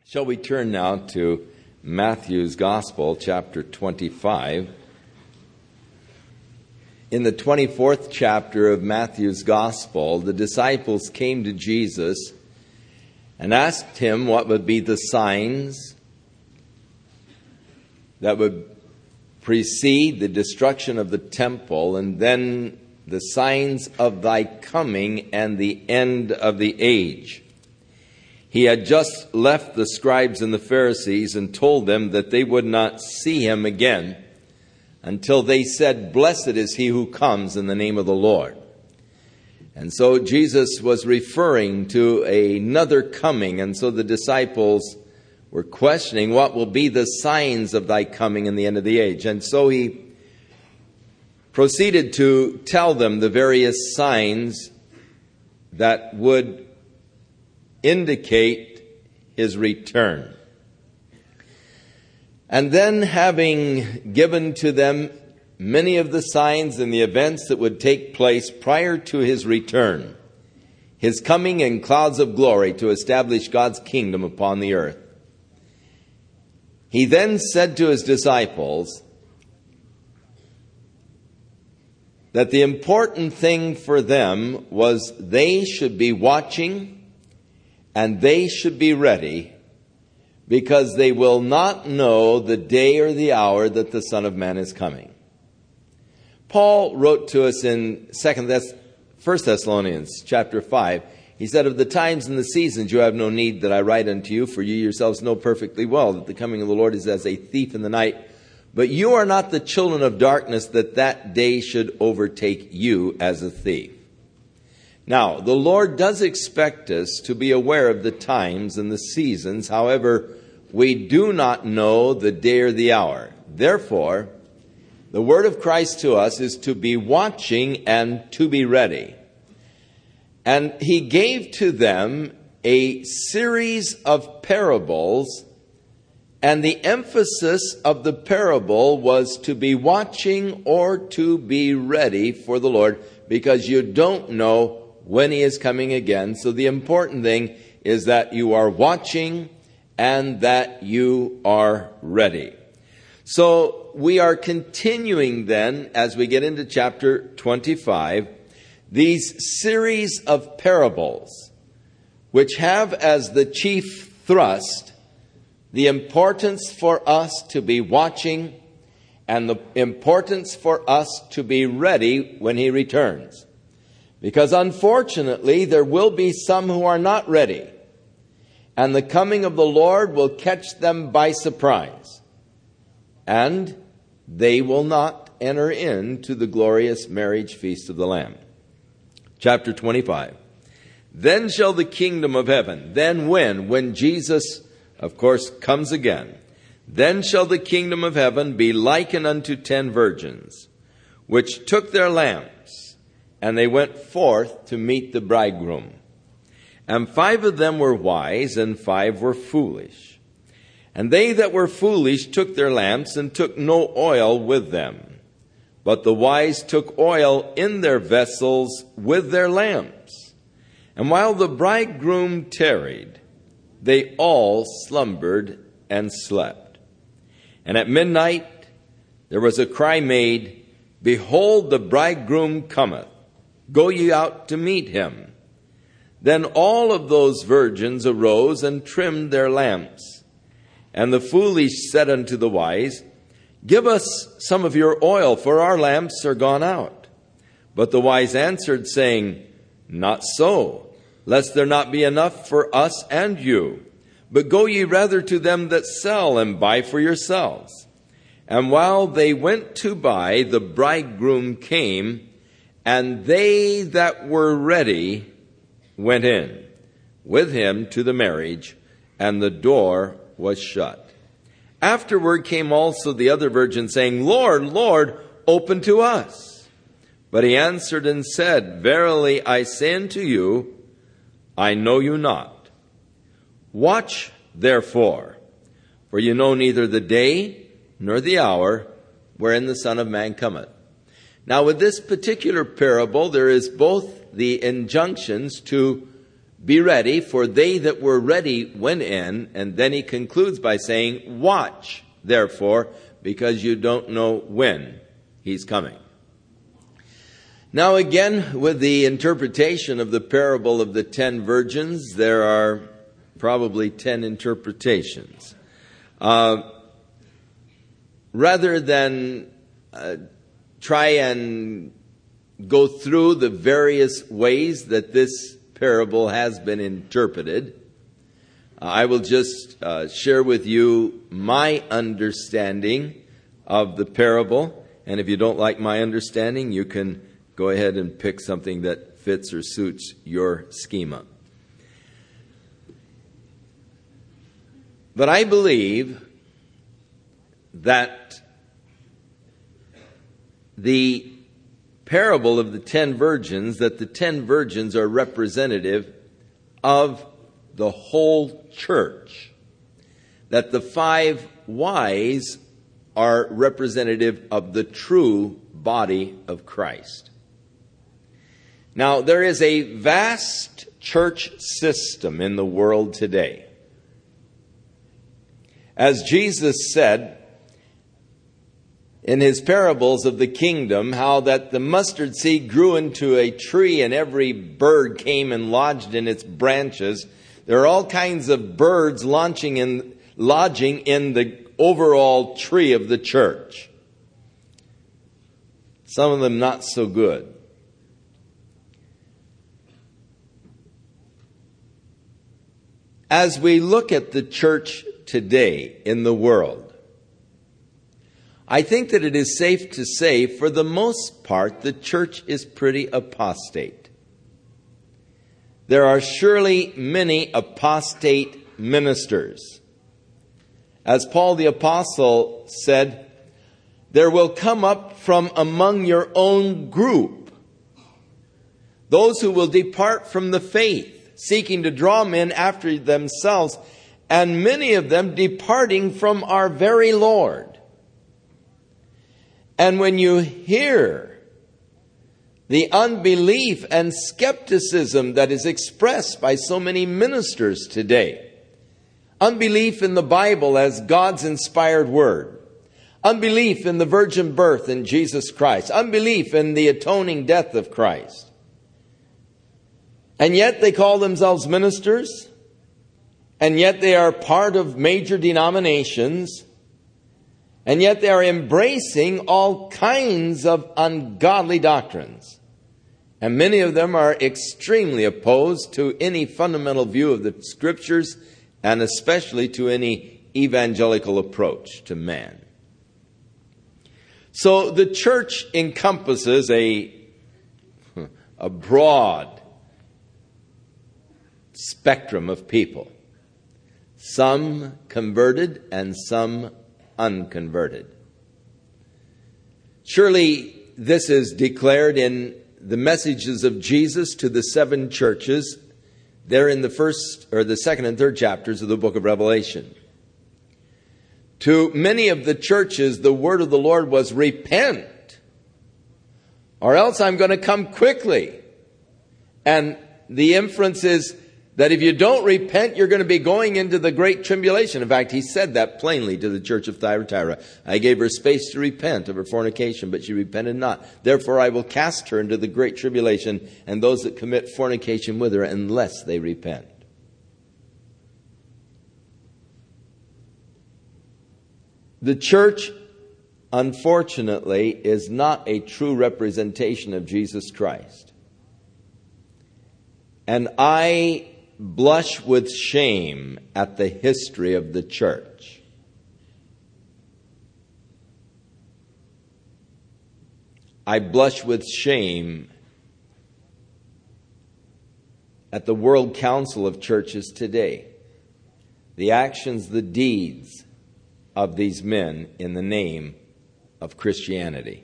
Shall we turn now to Matthew's Gospel, chapter 25. In the 24th chapter of Matthew's Gospel, the disciples came to Jesus and asked him what would be the signs that would precede the destruction of the temple, and then the signs of thy coming and the end of the age. He had just left the scribes and the Pharisees and told them that they would not see him again until they said, "Blessed is he who comes in the name of the Lord." And so Jesus was referring to another coming, and so the disciples were questioning what will be the signs of thy coming in the end of the age. And so he proceeded to tell them the various signs that would indicate his return. And then, having given to them many of the signs and the events that would take place prior to his return, his coming in clouds of glory to establish God's kingdom upon the earth, he then said to his disciples that the important thing for them was they should be watching and they should be ready, because they will not know the day or the hour that the Son of Man is coming. Paul wrote to us in 1 Thessalonians chapter 5. He said, "Of the times and the seasons you have no need that I write unto you, for you yourselves know perfectly well that the coming of the Lord is as a thief in the night. But you are not the children of darkness, that day should overtake you as a thief." Now, the Lord does expect us to be aware of the times and the seasons. However, we do not know the day or the hour. Therefore, the word of Christ to us is to be watching and to be ready. And he gave to them a series of parables, and the emphasis of the parable was to be watching or to be ready for the Lord, because you don't know when he is coming again. So the important thing is that you are watching and that you are ready. So we are continuing then, as we get into chapter 25, these series of parables, which have as the chief thrust the importance for us to be watching and the importance for us to be ready when he returns. Because unfortunately, there will be some who are not ready, and the coming of the Lord will catch them by surprise, and they will not enter into the glorious marriage feast of the Lamb. Chapter 25. Then shall the kingdom of heaven, when Jesus, of course, comes again, then shall the kingdom of heaven be likened unto 10 virgins, which took their lamps, and they went forth to meet the bridegroom. And 5 of them were wise, and 5 were foolish. And they that were foolish took their lamps, and took no oil with them. But the wise took oil in their vessels with their lamps. And while the bridegroom tarried, they all slumbered and slept. And at midnight there was a cry made, Behold, the bridegroom cometh. Go ye out to meet him. Then all of those virgins arose and trimmed their lamps. And the foolish said unto the wise, Give us some of your oil, for our lamps are gone out. But the wise answered, saying, Not so, lest there not be enough for us and you. But go ye rather to them that sell, and buy for yourselves. And while they went to buy, the bridegroom came, and they that were ready went in with him to the marriage, and the door was shut. Afterward came also the other virgins, saying, Lord, Lord, open to us. But he answered and said, Verily I say unto you, I know you not. Watch therefore, for you know neither the day nor the hour wherein the Son of Man cometh. Now with this particular parable, there is both the injunctions to Be ready, for they that were ready went in. And then he concludes by saying, watch, therefore, because you don't know when he's coming. Now again, with the interpretation of the parable of the 10 virgins, there are probably 10 interpretations. Rather than try and go through the various ways that this parable has been interpreted, I will just share with you my understanding of the parable. And if you don't like my understanding, you can go ahead and pick something that fits or suits your schema. But I believe that the parable of the 10 virgins, that the 10 virgins are representative of the whole church, that the 5 wise are representative of the true body of Christ. Now, there is a vast church system in the world today. As Jesus said in his parables of the kingdom, how that the mustard seed grew into a tree and every bird came and lodged in its branches. There are all kinds of birds lodging in the overall tree of the church. Some of them not so good. As we look at the church today in the world, I think that it is safe to say, for the most part, the church is pretty apostate. There are surely many apostate ministers. As Paul the Apostle said, there will come up from among your own group those who will depart from the faith, seeking to draw men after themselves, and many of them departing from our very Lord. And when you hear the unbelief and skepticism that is expressed by so many ministers today, unbelief in the Bible as God's inspired word, unbelief in the virgin birth in Jesus Christ, unbelief in the atoning death of Christ, and yet they call themselves ministers, and yet they are part of major denominations, and yet they are embracing all kinds of ungodly doctrines. And many of them are extremely opposed to any fundamental view of the Scriptures, and especially to any evangelical approach to man. So the church encompasses a broad spectrum of people. Some converted and some unconverted. Surely this is declared in the messages of Jesus to the 7 churches there in the first or the second and third chapters of the book of Revelation. To many of the churches, the word of the Lord was, repent, or else I'm going to come quickly. And the inference is that if you don't repent, you're going to be going into the great tribulation. In fact, he said that plainly to the church of Thyatira. I gave her space to repent of her fornication, but she repented not. Therefore, I will cast her into the great tribulation, and those that commit fornication with her, unless they repent. The church, unfortunately, is not a true representation of Jesus Christ. And I blush with shame at the history of the church. I blush with shame at the World Council of Churches today. The actions, the deeds of these men in the name of Christianity.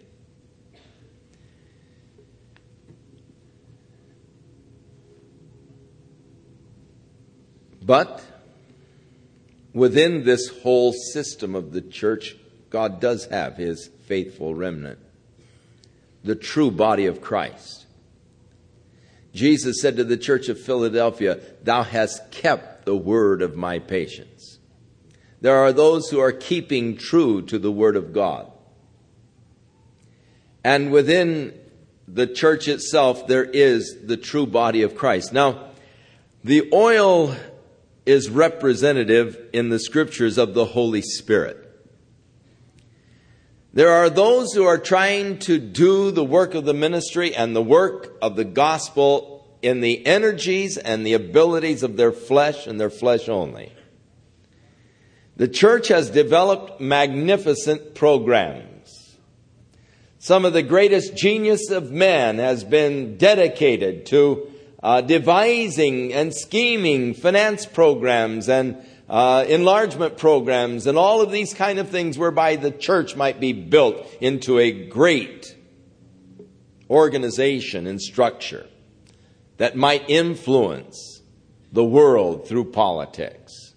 But within this whole system of the church, God does have his faithful remnant, the true body of Christ. Jesus said to the church of Philadelphia, "Thou hast kept the word of my patience." There are those who are keeping true to the word of God. And within the church itself, there is the true body of Christ. Now, the oil is representative in the scriptures of the Holy Spirit. There are those who are trying to do the work of the ministry and the work of the gospel in the energies and the abilities of their flesh and their flesh only. The church has developed magnificent programs. Some of the greatest genius of men has been dedicated to devising and scheming finance programs and enlargement programs and all of these kind of things whereby the church might be built into a great organization and structure that might influence the world through politics.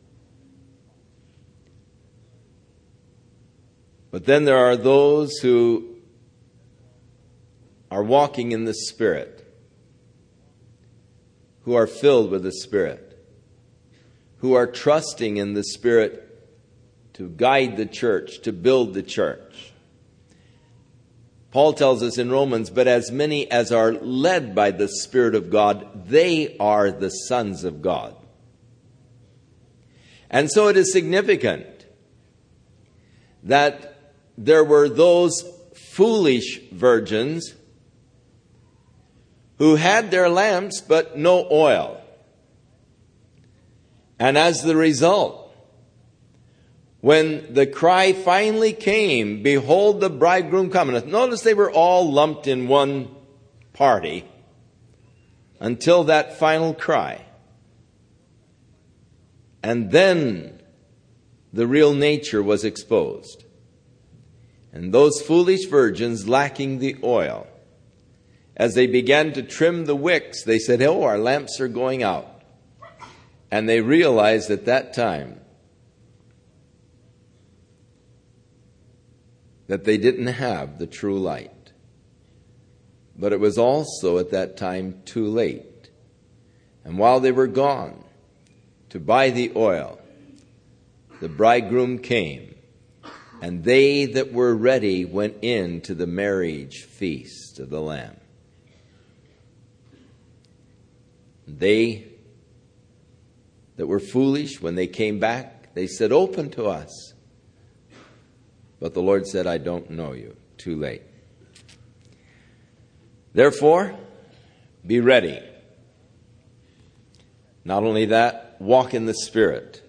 But then there are those who are walking in the Spirit, who are filled with the Spirit, who are trusting in the Spirit to guide the church, to build the church. Paul tells us in Romans, "But as many as are led by the Spirit of God, they are the sons of God." And so it is significant that there were those foolish virgins who had their lamps but no oil. And as the result, when the cry finally came, "Behold, the bridegroom cometh," notice they were all lumped in one party until that final cry. And then the real nature was exposed. And those foolish virgins lacking the oil, as they began to trim the wicks, they said, "Oh, our lamps are going out." And they realized at that time that they didn't have the true light. But it was also at that time too late. And while they were gone to buy the oil, the bridegroom came, and they that were ready went in to the marriage feast of the Lamb. They that were foolish, when they came back, they said, "Open to us." But the Lord said, "I don't know you." Too late. Therefore, be ready. Not only that, walk in the Spirit.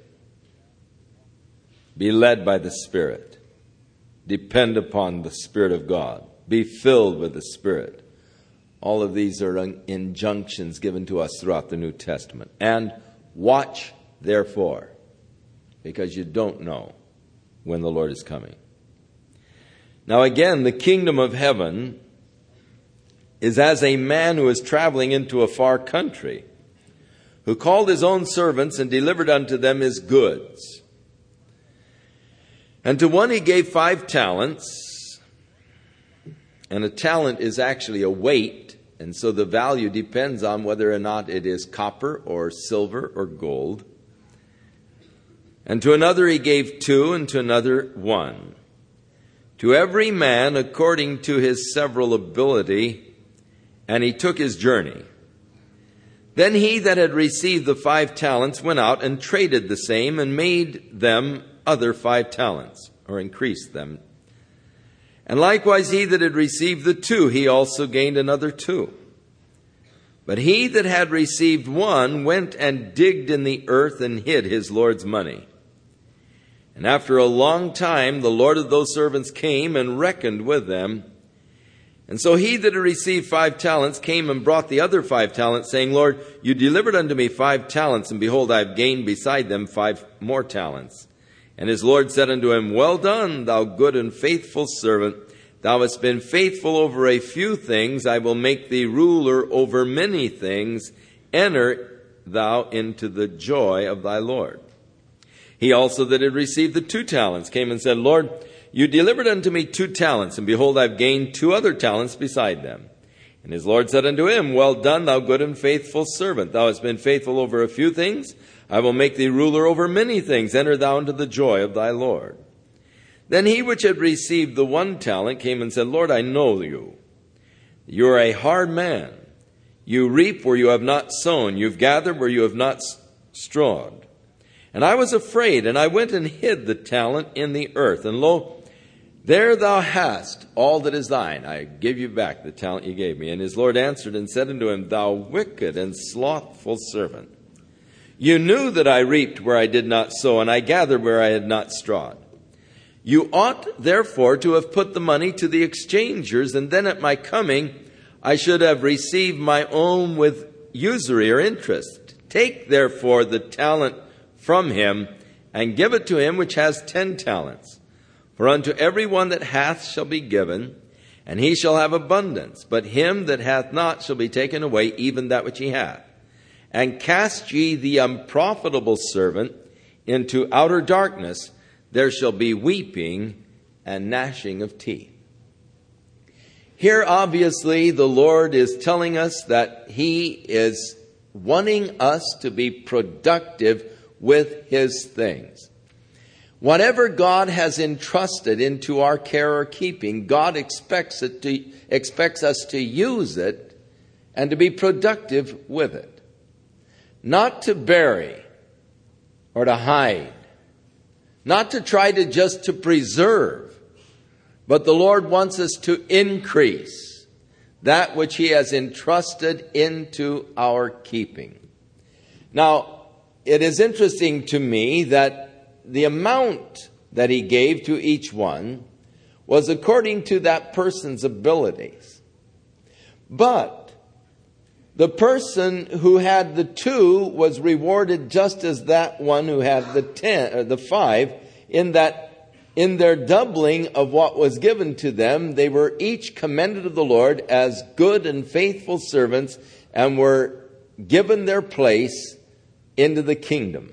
Be led by the Spirit. Depend upon the Spirit of God. Be filled with the Spirit. All of these are injunctions given to us throughout the New Testament. And watch, therefore, because you don't know when the Lord is coming. Now again, the kingdom of heaven is as a man who is traveling into a far country, who called his own servants and delivered unto them his goods. And to one he gave 5 talents, and a talent is actually a weight, and so the value depends on whether or not it is copper or silver or gold. And to another he gave 2, and to another 1. To every man according to his several ability, and he took his journey. Then he that had received the 5 talents went out and traded the same, and made them other 5 talents, or increased them. And likewise he that had received the 2, he also gained another 2. But he that had received 1 went and digged in the earth and hid his Lord's money. And after a long time the Lord of those servants came and reckoned with them. And so he that had received 5 talents came and brought the other 5 talents, saying, Lord, you delivered unto me 5 talents, and behold, I have gained beside them 5 more talents. And his Lord said unto him, Well done, thou good and faithful servant. Thou hast been faithful over a few things. I will make thee ruler over many things. Enter thou into the joy of thy Lord. He also that had received the 2 talents came and said, Lord, you delivered unto me 2 talents, and behold, I have gained 2 other talents beside them. And his Lord said unto him, Well done, thou good and faithful servant. Thou hast been faithful over a few things. I will make thee ruler over many things. Enter thou into the joy of thy Lord. Then he which had received the 1 talent came and said, Lord, I know you. You are a hard man. You reap where you have not sown. You've gathered where you have not strawed. And I was afraid, and I went and hid the talent in the earth. And lo, there thou hast all that is thine. I give you back the talent you gave me. And his Lord answered and said unto him, Thou wicked and slothful servant, you knew that I reaped where I did not sow, and I gathered where I had not strawed. You ought therefore to have put the money to the exchangers, and then at my coming I should have received my own with usury or interest. Take therefore the talent from him, and give it to him which has 10 talents. For unto every one that hath shall be given, and he shall have abundance. But him that hath not shall be taken away even that which he hath. And cast ye the unprofitable servant into outer darkness. There shall be weeping and gnashing of teeth. Here, obviously, the Lord is telling us that he is wanting us to be productive with his things. Whatever God has entrusted into our care or keeping, God expects us to use it and to be productive with it. Not to bury or to hide. Not to try to just to preserve. But the Lord wants us to increase that which he has entrusted into our keeping. Now, it is interesting to me that the amount that he gave to each one was according to that person's abilities. But the person who had the 2 was rewarded just as that one who had the 10 or the 5, in that in their doubling of what was given to them, they were each commended of the Lord as good and faithful servants, and were given their place into the kingdom.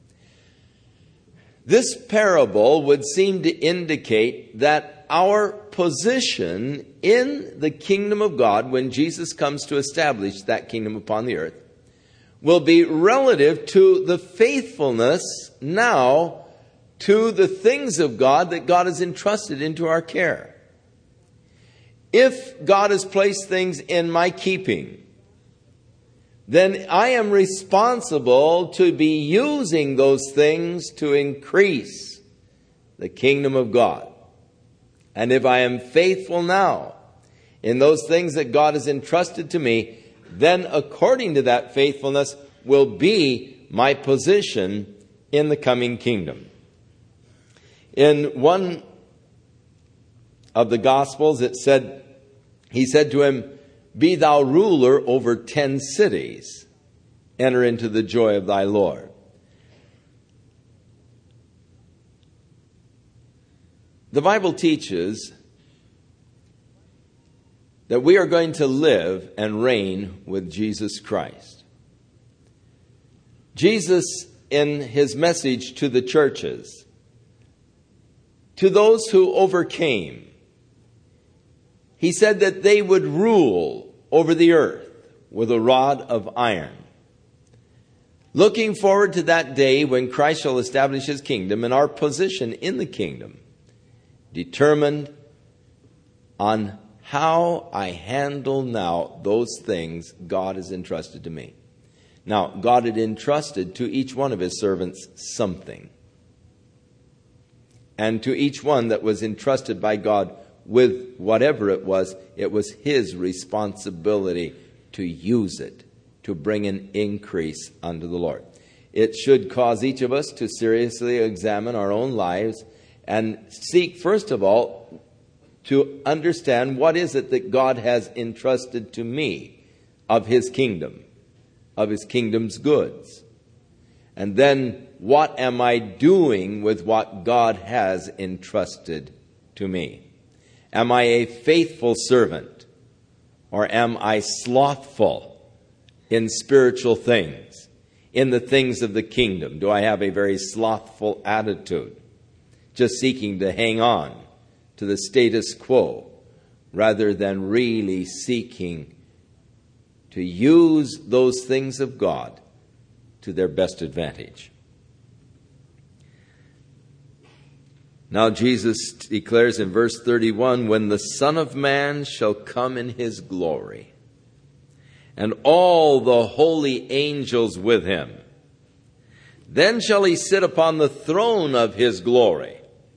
This parable would seem to indicate that our position in the kingdom of God, when Jesus comes to establish that kingdom upon the earth, will be relative to the faithfulness now to the things of God that God has entrusted into our care. If God has placed things in my keeping, then I am responsible to be using those things to increase the kingdom of God. And if I am faithful now in those things that God has entrusted to me, then according to that faithfulness will be my position in the coming kingdom. In one of the Gospels, it said, he said to him, Be thou ruler over 10 cities. Enter into the joy of thy Lord. The Bible teaches that we are going to live and reign with Jesus Christ. Jesus, in his message to the churches, to those who overcame, he said that they would rule over the earth with a rod of iron. Looking forward to that day when Christ shall establish his kingdom, and our position in the kingdom determined on how I handle now those things God has entrusted to me. Now, God had entrusted to each one of his servants something. And to each one that was entrusted by God with whatever it was his responsibility to use it, to bring an increase unto the Lord. It should cause each of us to seriously examine our own lives and seek, first of all, to understand what is it that God has entrusted to me of his kingdom, of his kingdom's goods. And then, what am I doing with what God has entrusted to me? Am I a faithful servant, or am I slothful in spiritual things, in the things of the kingdom? Do I have a very slothful attitude, just seeking to hang on to the status quo, rather than really seeking to use those things of God to their best advantage. Now Jesus declares in verse 31, when the Son of Man shall come in his glory, and all the holy angels with him, then shall he sit upon the throne of his glory,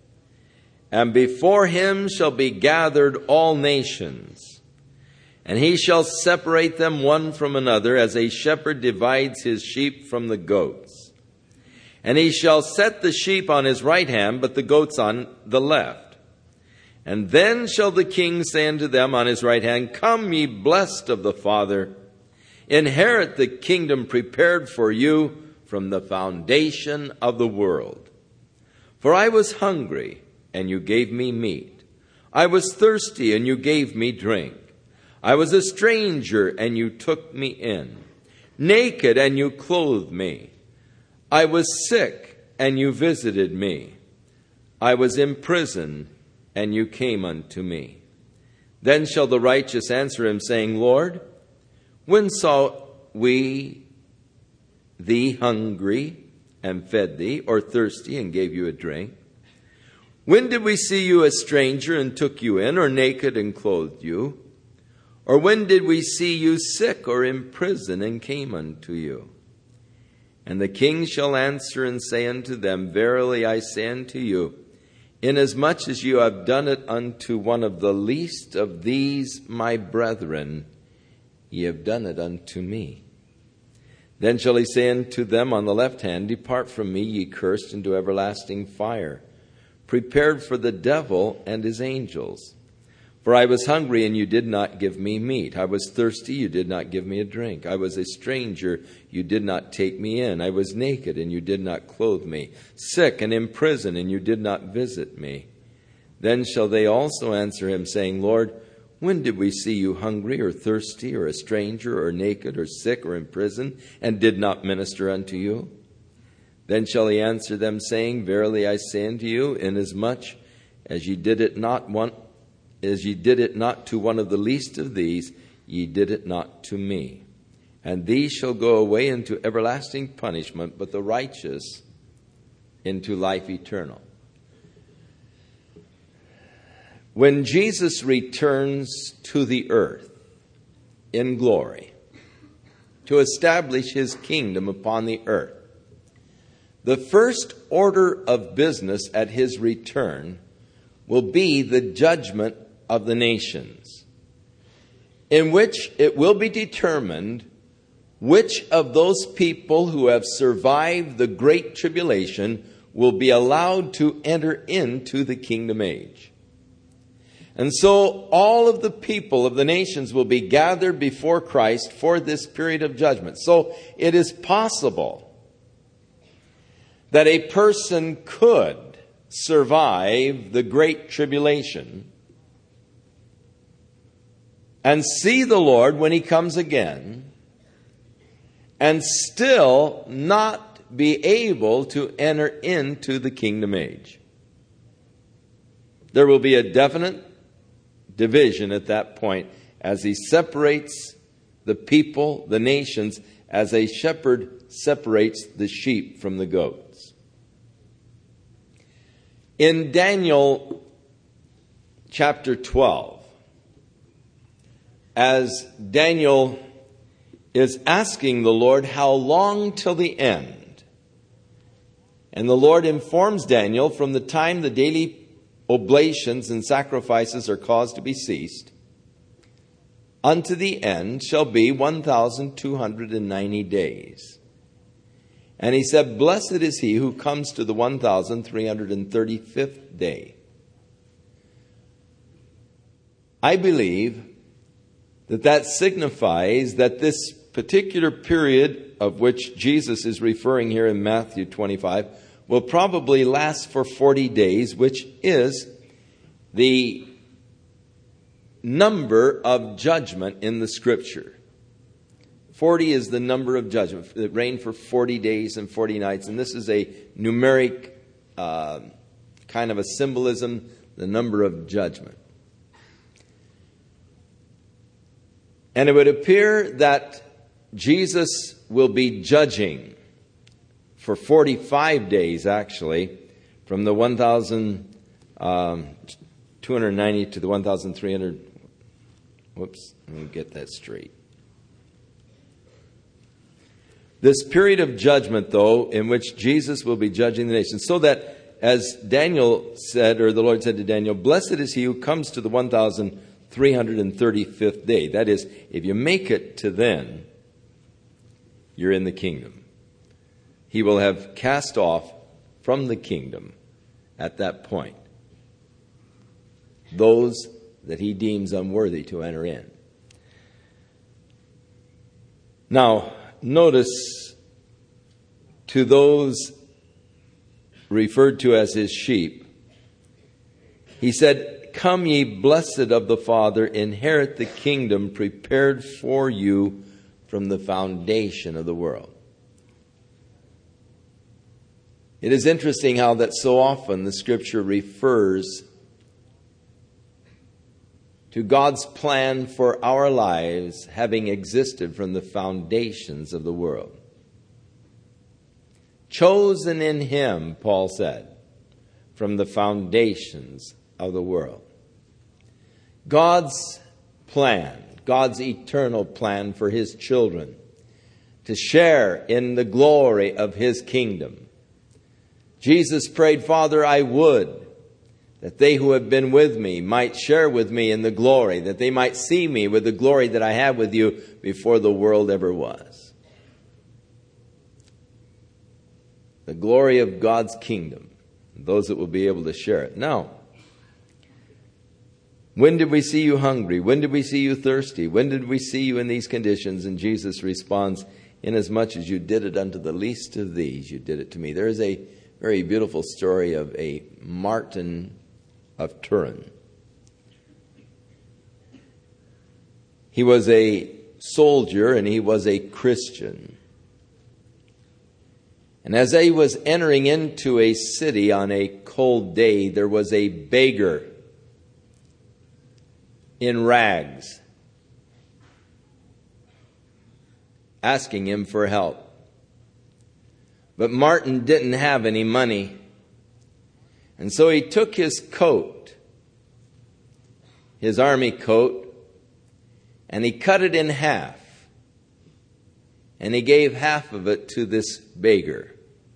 and before him shall be gathered all nations, and he shall separate them one from another, as a shepherd divides his sheep from the goats. And he shall set the sheep on his right hand, but the goats on the left. And then shall the king say unto them on his right hand, come, ye blessed of the Father, inherit the kingdom prepared for you from the foundation of the world. For I was hungry, and you gave me meat. I was thirsty, and you gave me drink. I was a stranger, and you took me in. Naked, and you clothed me. I was sick, and you visited me. I was in prison, and you came unto me. Then shall the righteous answer him, saying, Lord, when saw we thee hungry, and fed thee, or thirsty, and gave you a drink? When did we see you a stranger, and took you in, or naked, and clothed you? Or when did we see you sick, or in prison, and came unto you? And the king shall answer and say unto them, verily I say unto you, inasmuch as you have done it unto one of the least of these my brethren, ye have done it unto me. Then shall he say unto them on the left hand, depart from me, ye cursed, into everlasting fire, prepared for the devil and his angels. For I was hungry, and you did not give me meat. I was thirsty, you did not give me a drink. I was a stranger, you did not take me in. I was naked, and you did not clothe me. Sick and in prison, and you did not visit me. Then shall they also answer him, saying, Lord, when did we see you hungry, or thirsty, or a stranger, or naked, or sick, or in prison, and did not minister unto you? Then shall he answer them, saying, verily I say unto you, inasmuch as ye did it not to one of the least of these, ye did it not to me. And these shall go away into everlasting punishment, but the righteous into life eternal. When Jesus returns to the earth in glory to establish his kingdom upon the earth, the first order of business at his return will be the judgment of the nations, in which it will be determined which of those people who have survived the great tribulation will be allowed to enter into the kingdom age. And so all of the people of the nations will be gathered before Christ for this period of judgment. So it is possible that a person could survive the great tribulation and see the Lord when he comes again, and still not be able to enter into the kingdom age. There will be a definite division at that point as he separates the people, the nations, as a shepherd separates the sheep from the goats. In Daniel chapter 12, as Daniel is asking the Lord, how long till the end? And the Lord informs Daniel, from the time the daily oblations and sacrifices are caused to be ceased, unto the end shall be 1,290 days. And he said, blessed is he who comes to the 1,335th day. I believe that signifies that this particular period of which Jesus is referring here in Matthew 25 will probably last for 40 days, which is the number of judgment in the Scripture. 40 is the number of judgment. It reigned for 40 days and 40 nights. And this is a numeric kind of a symbolism, the number of judgment. And it would appear that Jesus will be judging for 45 days, actually, from the 1,290 to the 1,300. Whoops, let me get that straight. This period of judgment, though, in which Jesus will be judging the nations, so that, as Daniel said, or the Lord said to Daniel, blessed is he who comes to the 1,335th day. That is, if you make it to then, you're in the kingdom. He will have cast off from the kingdom at that point those that he deems unworthy to enter in. Now, notice, to those referred to as his sheep, he said, come ye blessed of the Father, inherit the kingdom prepared for you from the foundation of the world. It is interesting how that so often the Scripture refers to God's plan for our lives having existed from the foundations of the world. Chosen in him, Paul said, from the foundations of the world. God's plan, God's eternal plan for his children to share in the glory of his kingdom. Jesus prayed, Father, I would that they who have been with me might share with me in the glory, that they might see me with the glory that I have with you before the world ever was. The glory of God's kingdom, those that will be able to share it. Now, when did we see you hungry? When did we see you thirsty? When did we see you in these conditions? And Jesus responds, inasmuch as you did it unto the least of these, you did it to me. There is a very beautiful story of a Martin of Turin. He was a soldier and he was a Christian. And as he was entering into a city on a cold day, there was a beggar in rags asking him for help. But Martin didn't have any money. And so he took his coat, his army coat, and he cut it in half. And he gave half of it to this beggar.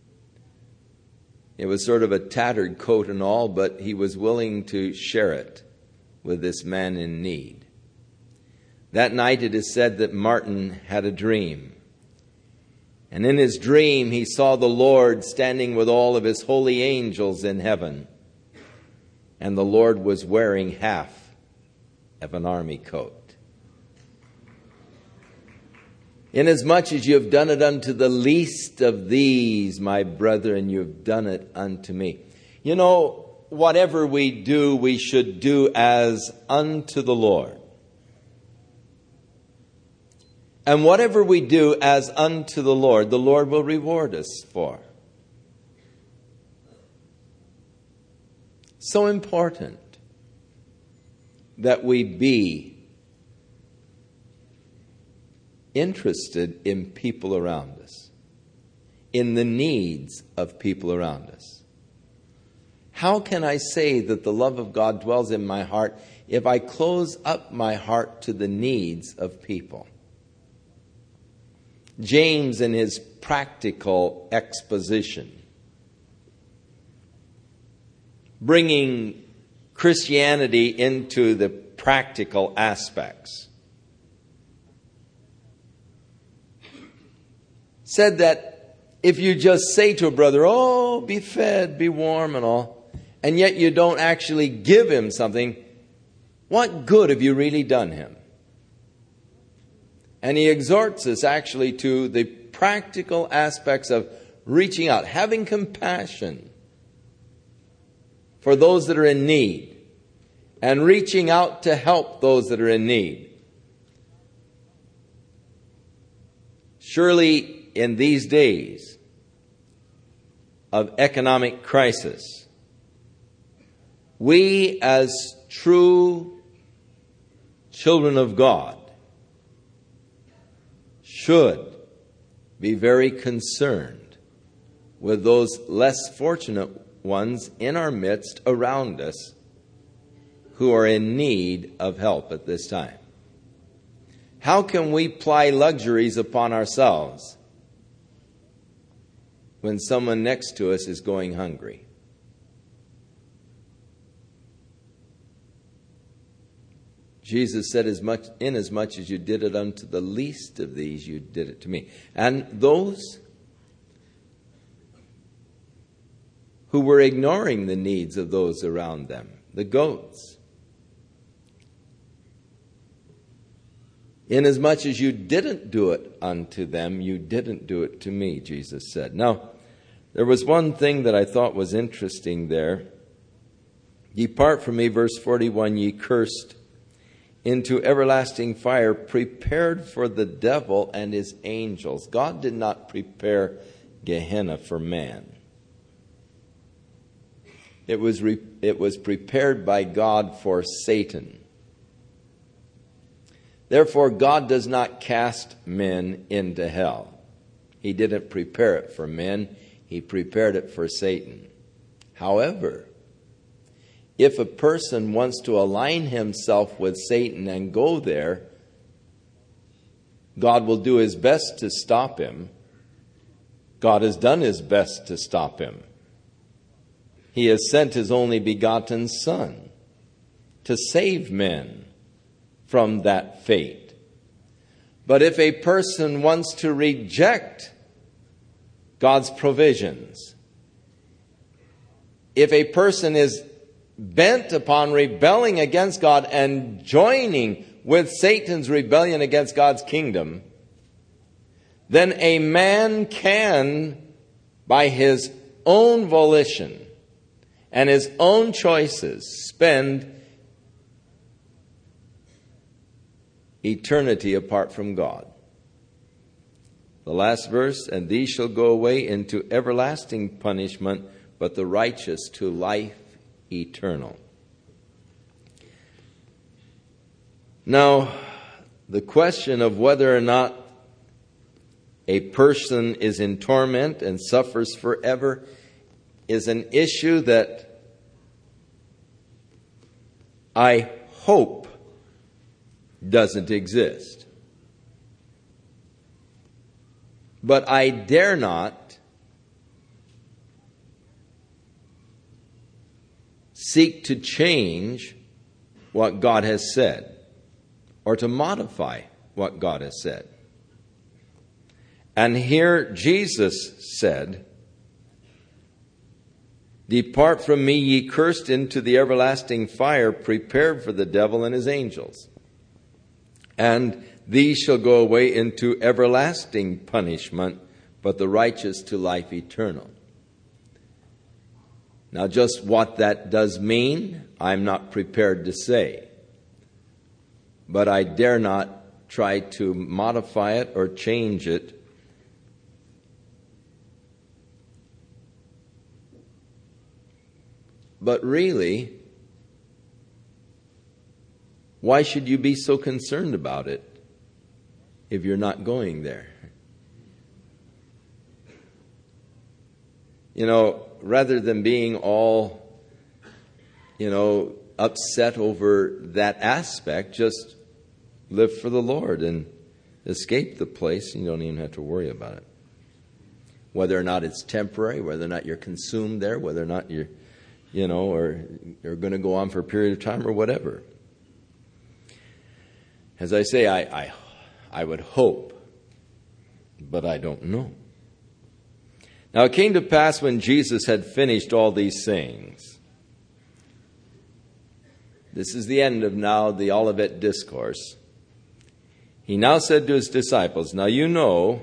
It was sort of a tattered coat and all, but he was willing to share it with this man in need. That night it is said that Martin had a dream. And in his dream, he saw the Lord standing with all of his holy angels in heaven. And the Lord was wearing half of an army coat. Inasmuch as you have done it unto the least of these, my brethren, you have done it unto me. You know, whatever we do, we should do as unto the Lord. And whatever we do as unto the Lord will reward us for. So important that we be interested in people around us, in the needs of people around us. How can I say that the love of God dwells in my heart if I close up my heart to the needs of people? James, in his practical exposition, bringing Christianity into the practical aspects, said that if you just say to a brother, oh, be fed, be warm and all, and yet you don't actually give him something, what good have you really done him? And he exhorts us actually to the practical aspects of reaching out, having compassion for those that are in need, and reaching out to help those that are in need. Surely in these days of economic crisis, we as true children of God should be very concerned with those less fortunate ones in our midst around us who are in need of help at this time. How can we ply luxuries upon ourselves when someone next to us is going hungry? Jesus said, inasmuch as you did it unto the least of these, you did it to me. And those who were ignoring the needs of those around them, the goats, inasmuch as you didn't do it unto them, you didn't do it to me, Jesus said. Now, there was one thing that I thought was interesting there. Depart from me, verse 41, ye cursed, into everlasting fire, prepared for the devil and his angels. God did not prepare Gehenna for man. It was prepared by God for Satan. Therefore, God does not cast men into hell. He didn't prepare it for men. He prepared it for Satan. However, if a person wants to align himself with Satan and go there, God will do his best to stop him. God has done his best to stop him. He has sent his only begotten Son to save men from that fate. But if a person wants to reject God's provisions, if a person is bent upon rebelling against God and joining with Satan's rebellion against God's kingdom, then a man can, by his own volition and his own choices, spend eternity apart from God. The last verse, and these shall go away into everlasting punishment, but the righteous to life eternal. Now, the question of whether or not a person is in torment and suffers forever is an issue that I hope doesn't exist. But I dare not seek to change what God has said or to modify what God has said. And here Jesus said, depart from me, ye cursed, into the everlasting fire, prepared for the devil and his angels. And these shall go away into everlasting punishment, but the righteous to life eternal. Now, just what that does mean, I'm not prepared to say. But I dare not try to modify it or change it. But really, why should you be so concerned about it if you're not going there? You know, rather than being all, upset over that aspect, just live for the Lord and escape the place. You don't even have to worry about it. Whether or not it's temporary, whether or not you're consumed there, whether or not you're, or you're going to go on for a period of time or whatever. As I say, I would hope, but I don't know. Now it came to pass when Jesus had finished all these things. This is the end of now the Olivet Discourse. He now said to his disciples, now you know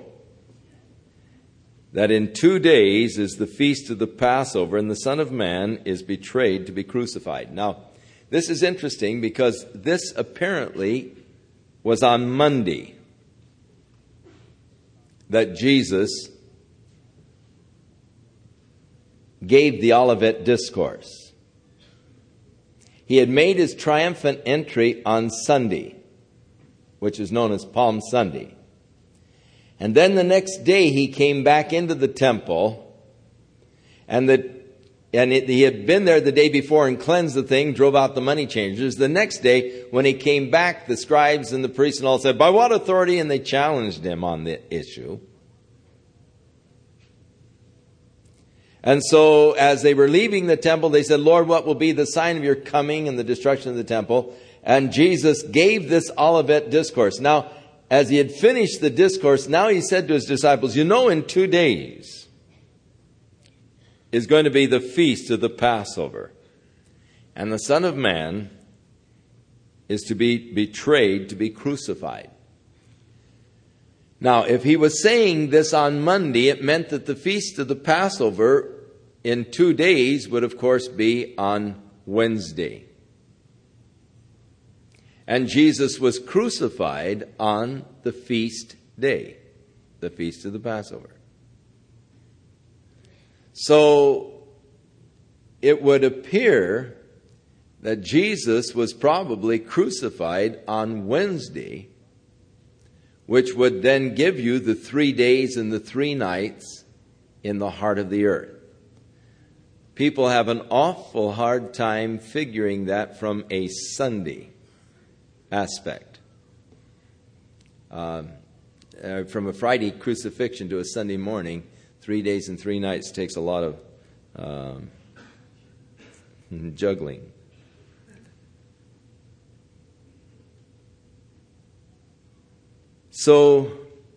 that in 2 days is the feast of the Passover, and the Son of Man is betrayed to be crucified. Now, this is interesting because this apparently was on Monday that Jesus gave the Olivet Discourse. He had made his triumphant entry on Sunday, which is known as Palm Sunday. And then the next day he came back into the temple, and he had been there the day before and cleansed the thing, drove out the money changers. The next day, when he came back, the scribes and the priests and all said, "By what authority?" And they challenged him on the issue. And so as they were leaving the temple, they said, "Lord, what will be the sign of your coming and the destruction of the temple?" And Jesus gave this Olivet discourse. Now, as he had finished the discourse, now he said to his disciples, "You know, in 2 days is going to be the feast of the Passover. And the Son of Man is to be betrayed, to be crucified." Now, if he was saying this on Monday, it meant that the feast of the Passover in 2 days would, of course, be on Wednesday. And Jesus was crucified on the feast day, the feast of the Passover. So it would appear that Jesus was probably crucified on Wednesday, which would then give you the 3 days and the 3 nights in the heart of the earth. People have an awful hard time figuring that from a Sunday aspect. From a Friday crucifixion to a Sunday morning, 3 days and 3 nights takes a lot of juggling. So,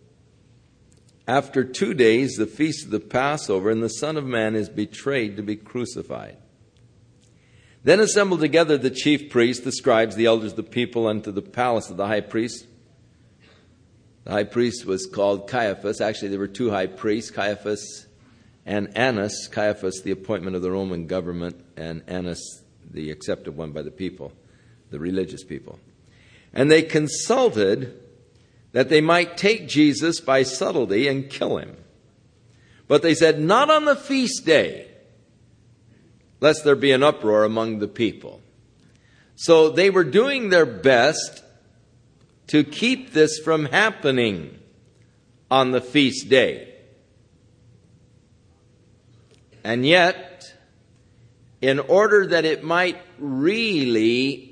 after 2 days, the feast of the Passover, and the Son of Man is betrayed to be crucified. Then assembled together the chief priests, the scribes, the elders of the people, unto the palace of the high priest. The high priest was called Caiaphas. Actually, there were 2 high priests, Caiaphas and Annas. Caiaphas, the appointment of the Roman government, and Annas, the accepted one by the people, the religious people. And they consulted that they might take Jesus by subtlety and kill him. But they said, "Not on the feast day, lest there be an uproar among the people." So they were doing their best to keep this from happening on the feast day. And yet, in order that it might really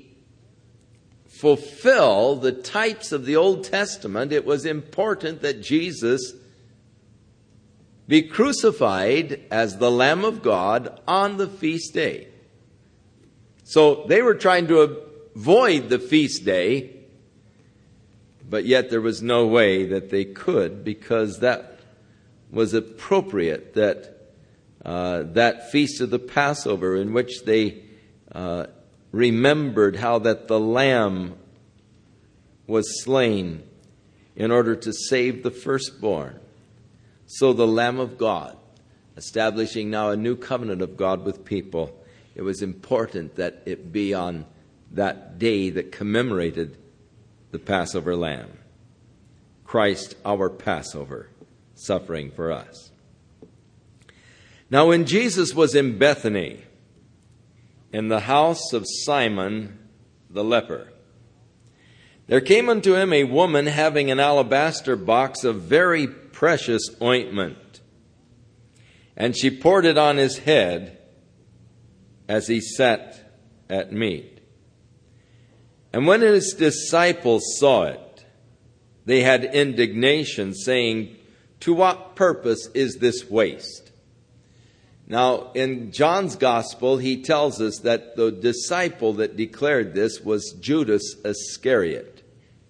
fulfill the types of the Old Testament, it was important that Jesus be crucified as the Lamb of God on the feast day. So they were trying to avoid the feast day, but yet there was no way that they could, because that was appropriate, that feast of the Passover, in which they remembered how that the Lamb was slain in order to save the firstborn. So the Lamb of God, establishing now a new covenant of God with people, it was important that it be on that day that commemorated the Passover Lamb. Christ, our Passover, suffering for us. Now when Jesus was in Bethany, in the house of Simon the leper, there came unto him a woman having an alabaster box of very precious ointment, and she poured it on his head as he sat at meat. And when his disciples saw it, they had indignation, saying, "To what purpose is this waste?" Now, in John's Gospel, he tells us that the disciple that declared this was Judas Iscariot.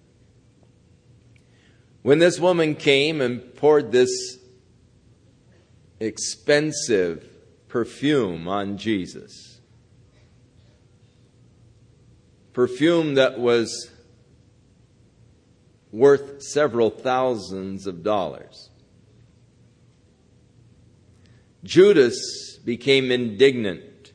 When this woman came and poured this expensive perfume on Jesus, perfume that was worth several thousands of dollars, Judas became indignant.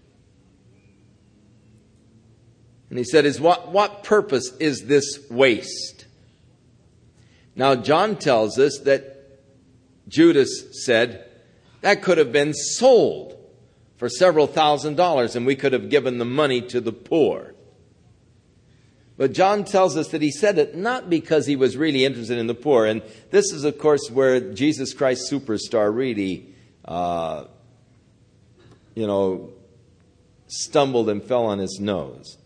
And he said, what purpose is this waste? Now, John tells us that Judas said, that could have been sold for several $1,000s, and we could have given the money to the poor. But John tells us that he said it not because he was really interested in the poor. And this is, of course, where Jesus Christ Superstar really, stumbled and fell on his nose.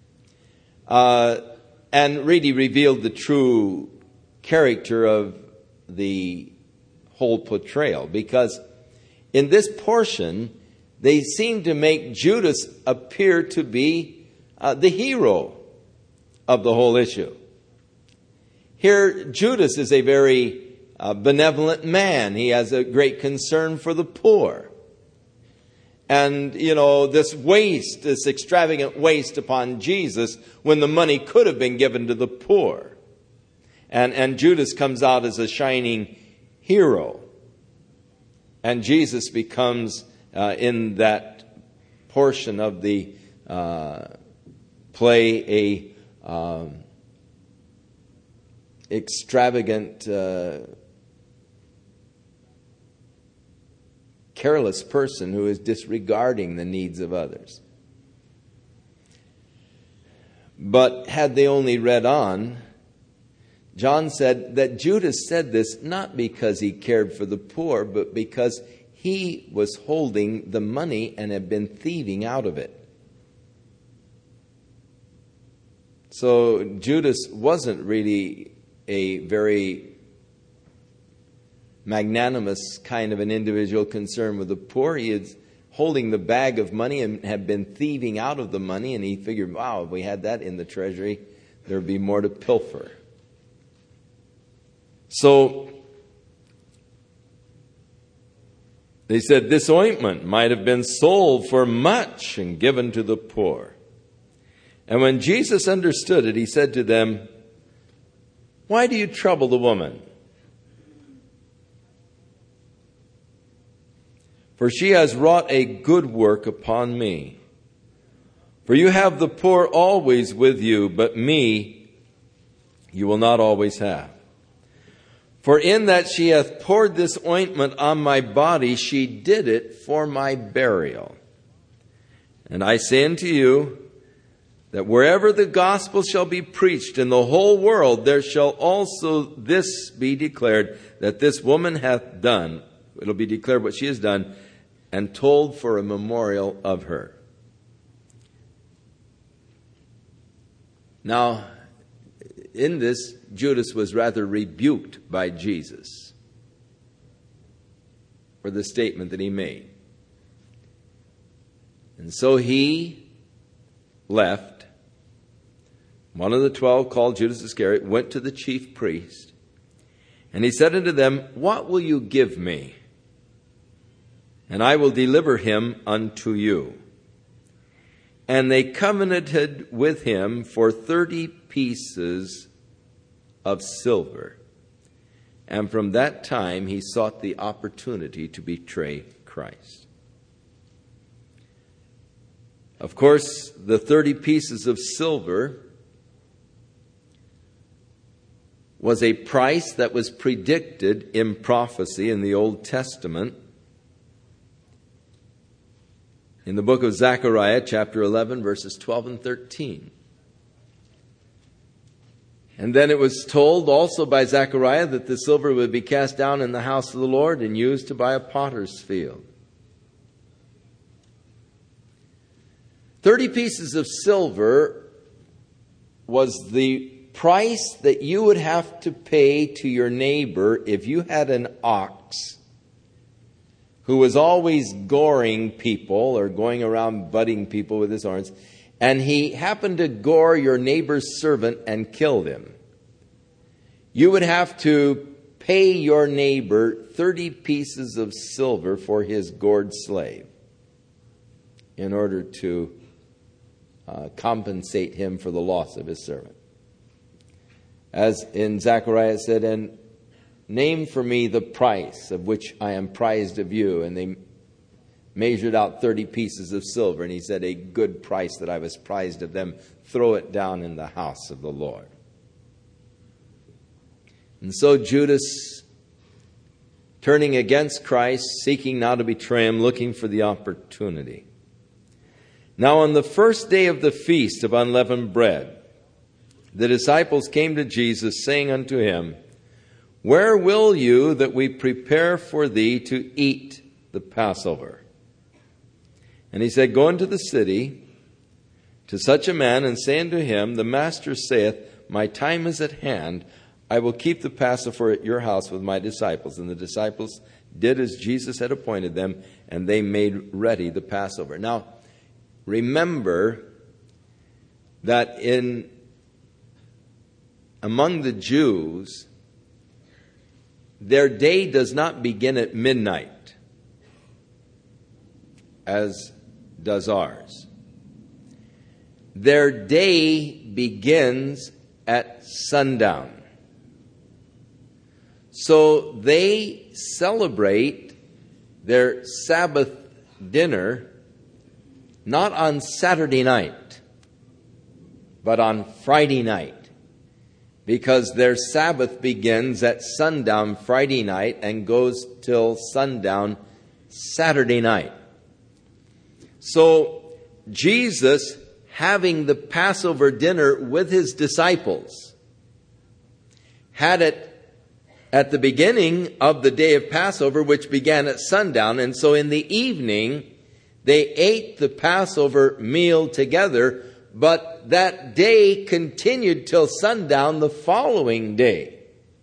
And really revealed the true character of the whole portrayal. Because in this portion, they seem to make Judas appear to be the hero of the whole issue. Here, Judas is a very benevolent man. He has a great concern for the poor. And, this waste, this extravagant waste upon Jesus when the money could have been given to the poor. And Judas comes out as a shining hero. And Jesus becomes, in that portion of the play, a extravagant, careless person who is disregarding the needs of others. But had they only read on, John said that Judas said this not because he cared for the poor, but because he was holding the money and had been thieving out of it. So Judas wasn't really a very magnanimous kind of an individual concerned with the poor. He is holding the bag of money and had been thieving out of the money, and he figured, wow, if we had that in the treasury, there would be more to pilfer. So they said this ointment might have been sold for much and given to the poor. And when Jesus understood it, he said to them, "Why do you trouble the woman? For she has wrought a good work upon me. For you have the poor always with you, but me you will not always have. For in that she hath poured this ointment on my body, she did it for my burial. And I say unto you, that wherever the gospel shall be preached in the whole world, there shall also this be declared, that this woman hath done." It'll be declared what she has done, "and told for a memorial of her." Now, in this, Judas was rather rebuked by Jesus for the statement that he made. And so he left. One of the 12, called Judas Iscariot, went to the chief priest, and he said unto them, "What will you give me? And I will deliver him unto you." And they covenanted with him for 30 pieces of silver. And from that time he sought the opportunity to betray Christ. Of course, the 30 pieces of silver was a price that was predicted in prophecy in the Old Testament. In the book of Zechariah, chapter 11, verses 12 and 13. And then it was told also by Zechariah that the silver would be cast down in the house of the Lord and used to buy a potter's field. 30 pieces of silver was the price that you would have to pay to your neighbor if you had an ox who was always goring people or going around butting people with his horns, and he happened to gore your neighbor's servant and killed him. You would have to pay your neighbor 30 pieces of silver for his gored slave in order to compensate him for the loss of his servant. As in Zechariah it said, "And name for me the price of which I am prized of you." And they measured out 30 pieces of silver. And he said, "A good price that I was prized of them. Throw it down in the house of the Lord." And so Judas, turning against Christ, seeking now to betray him, looking for the opportunity. Now on the first day of the feast of unleavened bread, the disciples came to Jesus, saying unto him, Where will you that we prepare for thee to eat the Passover? And he said, Go into the city to such a man, and say unto him, The Master saith, My time is at hand. I will keep the Passover at your house with my disciples. And the disciples did as Jesus had appointed them, and they made ready the Passover. Now, remember that among the Jews, their day does not begin at midnight, as does ours. Their day begins at sundown. So they celebrate their Sabbath dinner not on Saturday night, but on Friday night, because their Sabbath begins at sundown Friday night and goes till sundown Saturday night. So Jesus, having the Passover dinner with his disciples, had it at the beginning of the day of Passover, which began at sundown. And so in the evening, they ate the Passover meal together, but that day continued till sundown the following day.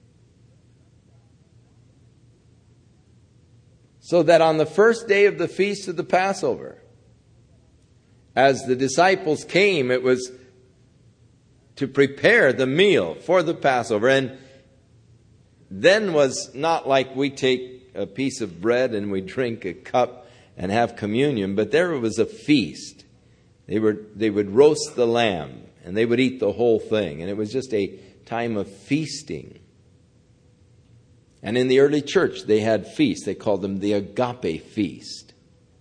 So that on the first day of the feast of the Passover, as the disciples came, it was to prepare the meal for the Passover. And then was not like we take a piece of bread and we drink a cup and have communion, but there was a feast. They would roast the lamb and they would eat the whole thing. And it was just a time of feasting. And in the early church, they had feasts. They called them the agape feast.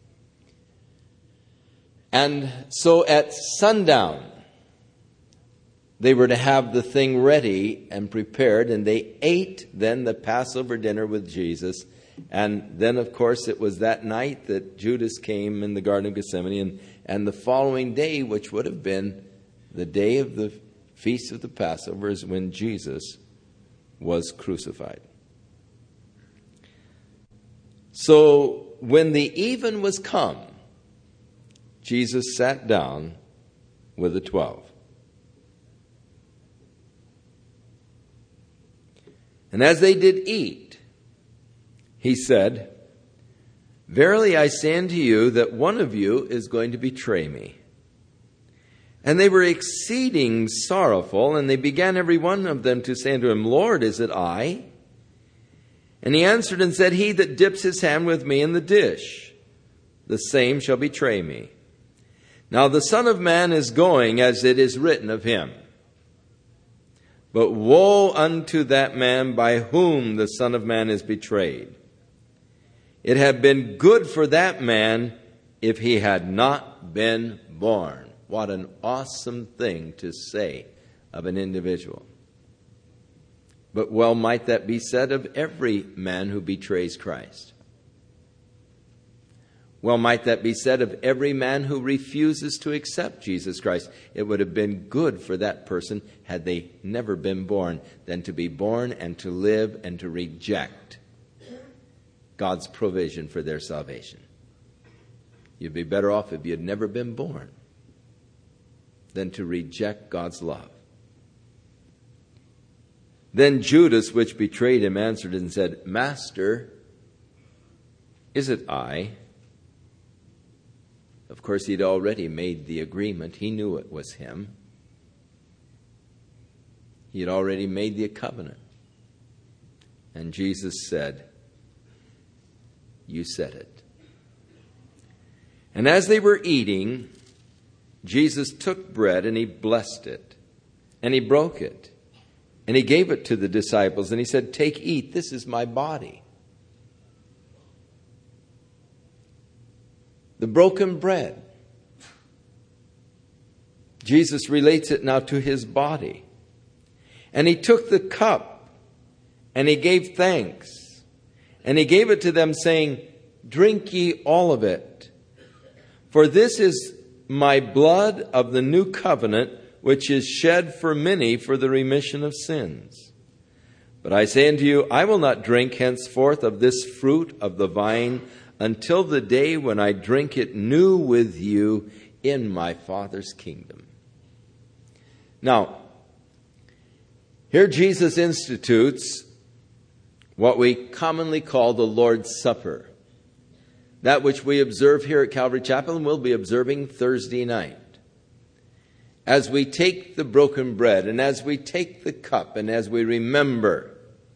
And so at sundown, they were to have the thing ready and prepared, and they ate then the Passover dinner with Jesus. And then, of course, it was that night that Judas came in the Garden of Gethsemane, and the following day, which would have been the day of the Feast of the Passover, is when Jesus was crucified. So when the even was come, Jesus sat down with the 12. And as they did eat, he said, Verily I say unto you that one of you is going to betray me. And they were exceeding sorrowful, and they began every one of them to say unto him, Lord, is it I? And he answered and said, He that dips his hand with me in the dish, the same shall betray me. Now the Son of Man is going as it is written of him. But woe unto that man by whom the Son of Man is betrayed. It had been good for that man if he had not been born. What an awesome thing to say of an individual. But well might that be said of every man who betrays Christ. Well might that be said of every man who refuses to accept Jesus Christ. It would have been good for that person had they never been born than to be born and to live and to reject God's provision for their salvation. You'd be better off if you had never been born than to reject God's love. Then Judas, which betrayed him, answered and said, Master, is it I? Of course, he'd already made the agreement. He knew it was him. He had already made the covenant. And Jesus said, You said it. And as they were eating, Jesus took bread and he blessed it. And he broke it. And he gave it to the disciples. And he said, Take, eat, this is my body. The broken bread. Jesus relates it now to his body. And he took the cup and he gave thanks. And he gave it to them saying, Drink ye all of it. For this is my blood of the new covenant, which is shed for many for the remission of sins. But I say unto you, I will not drink henceforth of this fruit of the vine until the day when I drink it new with you in my Father's kingdom. Now, here Jesus institutes what we commonly call the Lord's Supper. That which we observe here at Calvary Chapel and we'll be observing Thursday night. As we take the broken bread and as we take the cup and as we remember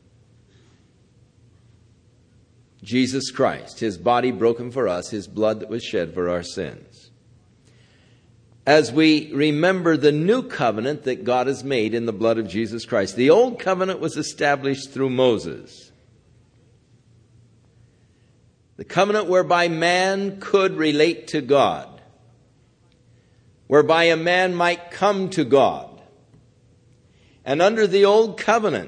Jesus Christ, His body broken for us, His blood that was shed for our sins. As we remember the new covenant that God has made in the blood of Jesus Christ. The old covenant was established through Moses. The covenant whereby man could relate to God. Whereby a man might come to God. And under the old covenant,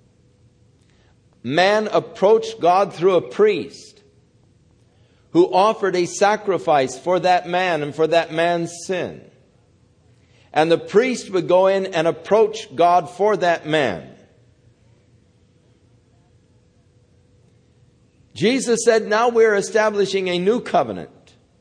man approached God through a priest who offered a sacrifice for that man and for that man's sin. And the priest would go in and approach God for that man. Jesus said, now we're establishing a new covenant.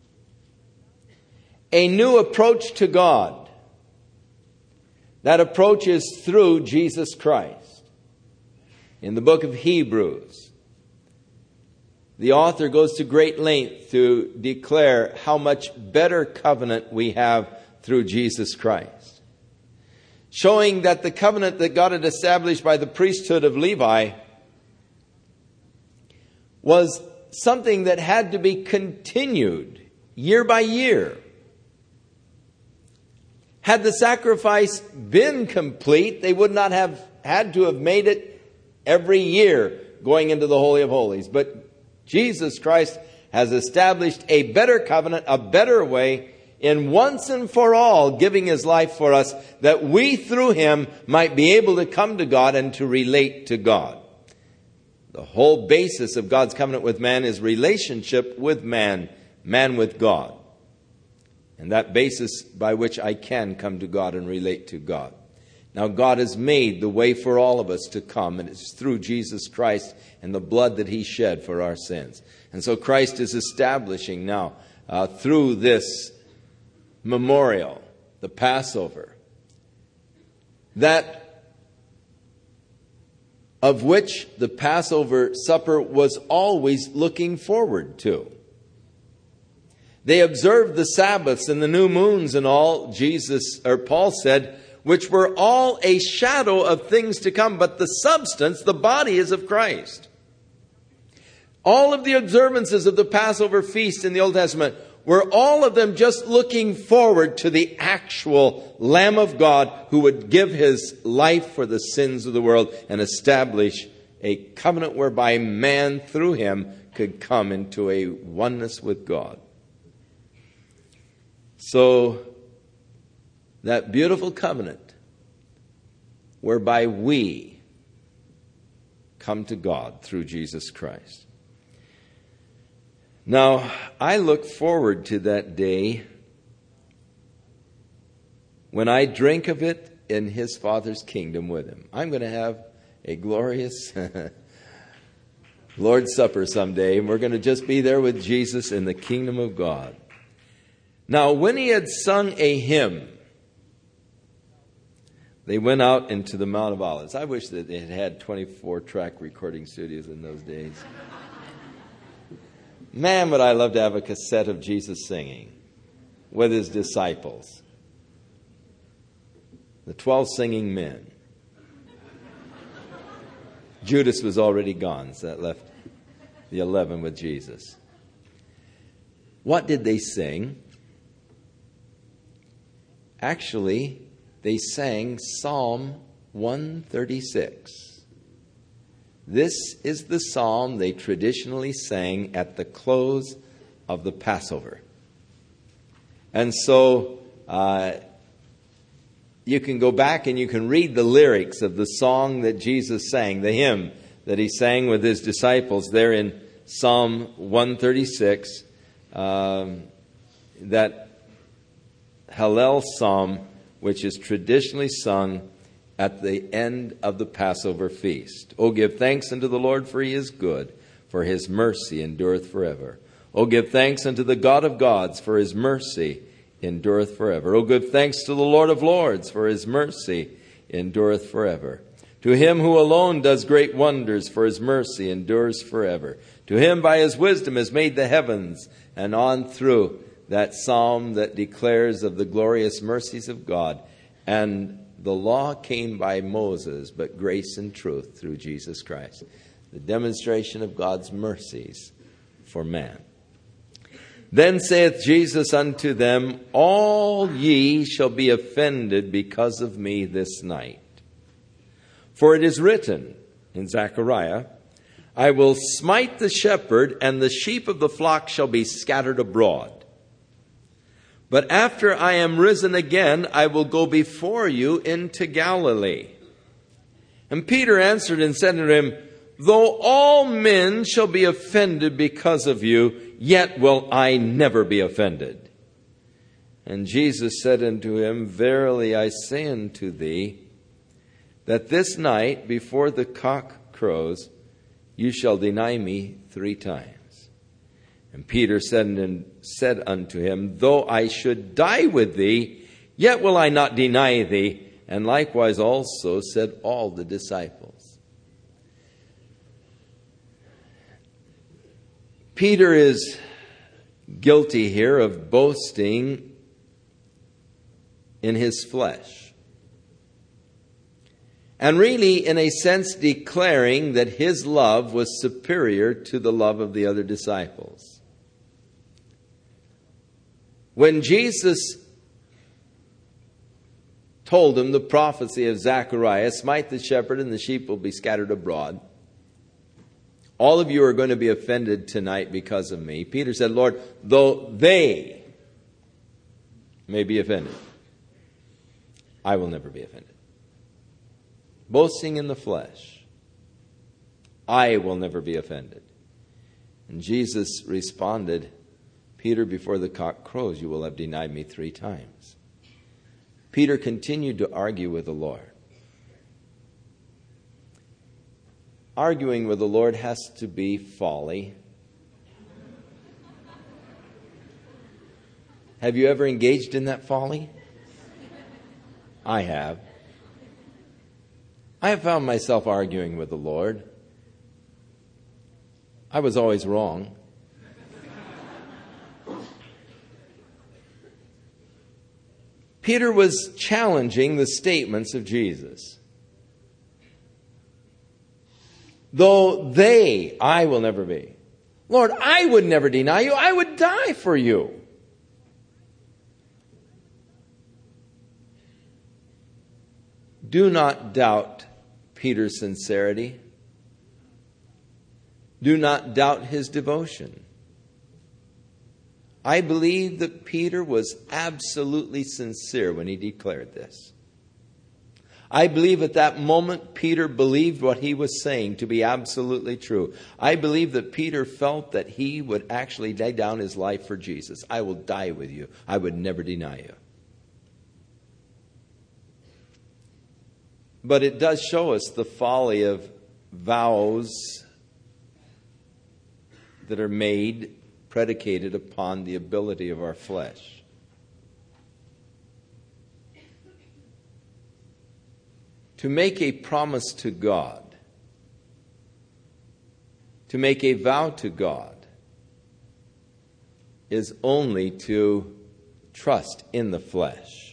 A new approach to God. That approach is through Jesus Christ. In the book of Hebrews, the author goes to great length to declare how much better covenant we have through Jesus Christ. Showing that the covenant that God had established by the priesthood of Levi was something that had to be continued year by year. Had the sacrifice been complete, they would not have had to have made it every year going into the Holy of Holies. But Jesus Christ has established a better covenant, a better way, in once and for all giving His life for us, that we through Him might be able to come to God and to relate to God. The whole basis of God's covenant with man is relationship with man, man with God. And that basis by which I can come to God and relate to God. Now God has made the way for all of us to come, and it's through Jesus Christ and the blood that He shed for our sins. And so Christ is establishing now through this memorial, the Passover, that of which the Passover supper was always looking forward to. They observed the Sabbaths and the new moons and all, Paul said, which were all a shadow of things to come, but the substance, the body, is of Christ. All of the observances of the Passover feast in the Old Testament were all of them just looking forward to the actual Lamb of God who would give His life for the sins of the world and establish a covenant whereby man through Him could come into a oneness with God. So, that beautiful covenant whereby we come to God through Jesus Christ. Now, I look forward to that day when I drink of it in His Father's kingdom with Him. I'm going to have a glorious Lord's Supper someday, and we're going to just be there with Jesus in the kingdom of God. Now, when He had sung a hymn, they went out into the Mount of Olives. I wish that they had 24-track recording studios in those days. Man, would I love to have a cassette of Jesus singing with His disciples. The 12 singing men. Judas was already gone, so that left the 11 with Jesus. What did they sing? Actually, they sang Psalm 136. This is the psalm they traditionally sang at the close of the Passover. And so you can go back and you can read the lyrics of the song that Jesus sang, the hymn that He sang with His disciples there in Psalm 136, that Hallel psalm which is traditionally sung at the end of the Passover feast. O give thanks unto the Lord, for he is good, for his mercy endureth forever. O give thanks unto the God of gods, for his mercy endureth forever. O give thanks to the Lord of lords, for his mercy endureth forever. To him who alone does great wonders, for his mercy endures forever. To him by his wisdom has made the heavens, and on through that psalm that declares of the glorious mercies of God. And the law came by Moses, but grace and truth through Jesus Christ. The demonstration of God's mercies for man. Then saith Jesus unto them, all ye shall be offended because of me this night. For it is written in Zechariah, I will smite the shepherd, and the sheep of the flock shall be scattered abroad. But after I am risen again, I will go before you into Galilee. And Peter answered and said unto him, though all men shall be offended because of you, yet will I never be offended. And Jesus said unto him, verily I say unto thee, that this night before the cock crows, you shall deny me 3 times. And Peter said unto him, though I should die with thee, yet will I not deny thee. And likewise also said all the disciples. Peter is guilty here of boasting in his flesh. And really, in a sense, declaring that his love was superior to the love of the other disciples. When Jesus told him the prophecy of Zechariah, smite the shepherd and the sheep will be scattered abroad. All of you are going to be offended tonight because of me. Peter said, Lord, though they may be offended, I will never be offended. Boasting in the flesh, I will never be offended. And Jesus responded, Peter, before the cock crows, you will have denied me 3 times. Peter continued to argue with the Lord. Arguing with the Lord has to be folly. Have you ever engaged in that folly? I have. I have found myself arguing with the Lord. I was always wrong. Peter was challenging the statements of Jesus. Though they, I will never be. Lord, I would never deny you. I would die for you. Do not doubt Peter's sincerity. Do not doubt his devotion. I believe that Peter was absolutely sincere when he declared this. I believe at that moment Peter believed what he was saying to be absolutely true. I believe that Peter felt that he would actually lay down his life for Jesus. I will die with you. I would never deny you. But it does show us the folly of vows that are made predicated upon the ability of our flesh. To make a promise to God, to make a vow to God, is only to trust in the flesh.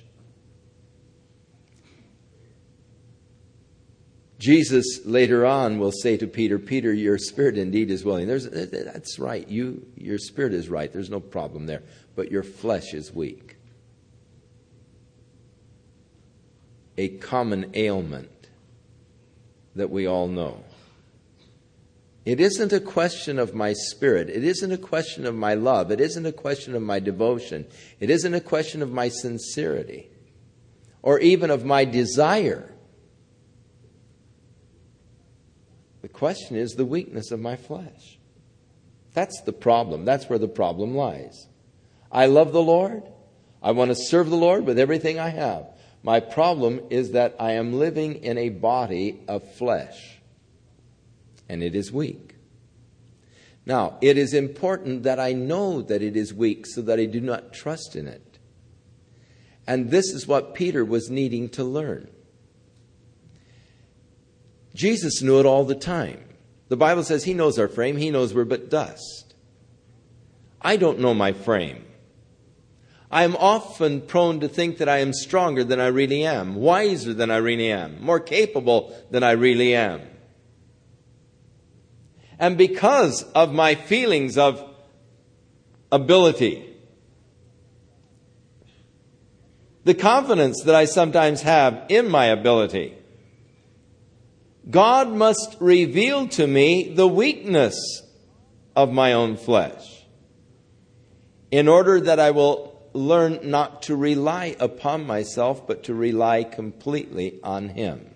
Jesus later on will say to Peter, Peter, your spirit indeed is willing. That's right. Your spirit is right. There's no problem there. But your flesh is weak. A common ailment that we all know. It isn't a question of my spirit. It isn't a question of my love. It isn't a question of my devotion. It isn't a question of my sincerity or even of my desire. The question is the weakness of my flesh. That's the problem. That's where the problem lies. I love the Lord. I want to serve the Lord with everything I have. My problem is that I am living in a body of flesh, and it is weak. Now, it is important that I know that it is weak so that I do not trust in it. And this is what Peter was needing to learn. Jesus knew it all the time. The Bible says he knows our frame. He knows we're but dust. I don't know my frame. I am often prone to think that I am stronger than I really am, wiser than I really am, more capable than I really am. And because of my feelings of ability, the confidence that I sometimes have in my ability, God must reveal to me the weakness of my own flesh in order that I will learn not to rely upon myself, but to rely completely on Him.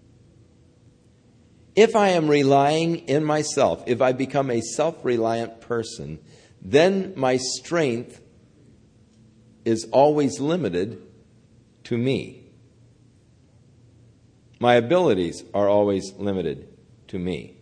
If I am relying in myself, if I become a self-reliant person, then my strength is always limited to me. My abilities are always limited to me.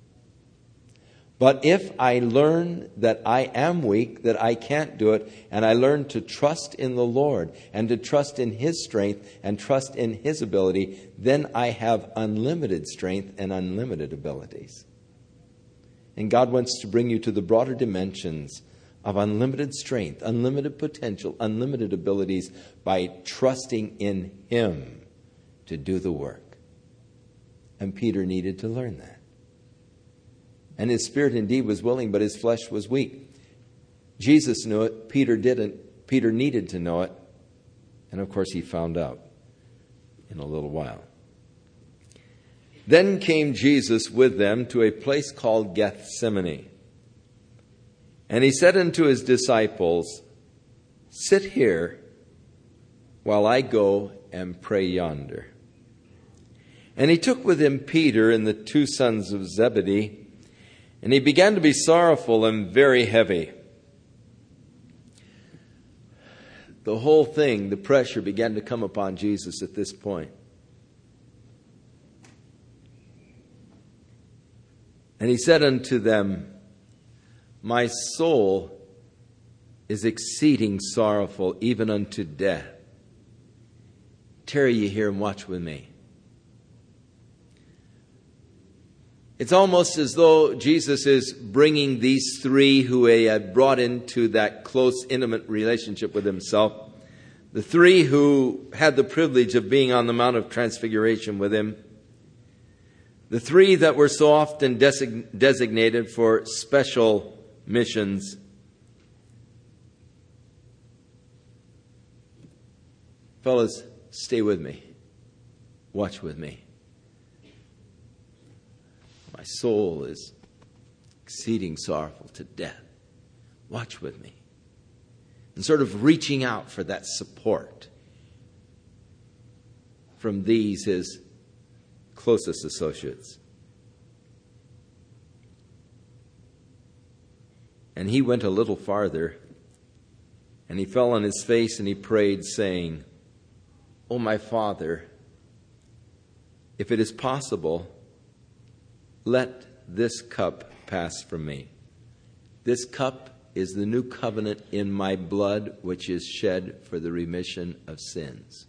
But if I learn that I am weak, that I can't do it, and I learn to trust in the Lord and to trust in His strength and trust in His ability, then I have unlimited strength and unlimited abilities. And God wants to bring you to the broader dimensions of unlimited strength, unlimited potential, unlimited abilities by trusting in Him to do the work. And Peter needed to learn that. And his spirit indeed was willing, but his flesh was weak. Jesus knew it. Peter didn't. Peter needed to know it. And of course he found out in a little while. Then came Jesus with them to a place called Gethsemane. And he said unto his disciples, "Sit here while I go and pray yonder." And he took with him Peter and the two sons of Zebedee, and he began to be sorrowful and very heavy. The whole thing, the pressure began to come upon Jesus at this point. And he said unto them, "My soul is exceeding sorrowful, even unto death. Tarry ye here and watch with me." It's almost as though Jesus is bringing these three who he had brought into that close, intimate relationship with himself, the three who had the privilege of being on the Mount of Transfiguration with him, the three that were so often designated for special missions. Fellas, stay with me. Watch with me. My soul is exceeding sorrowful to death. Watch with me. And sort of reaching out for that support from these, his closest associates. And he went a little farther, and he fell on his face and he prayed, saying, "O my Father, if it is possible, let this cup pass from me. This cup is the new covenant in my blood, which is shed for the remission of sins.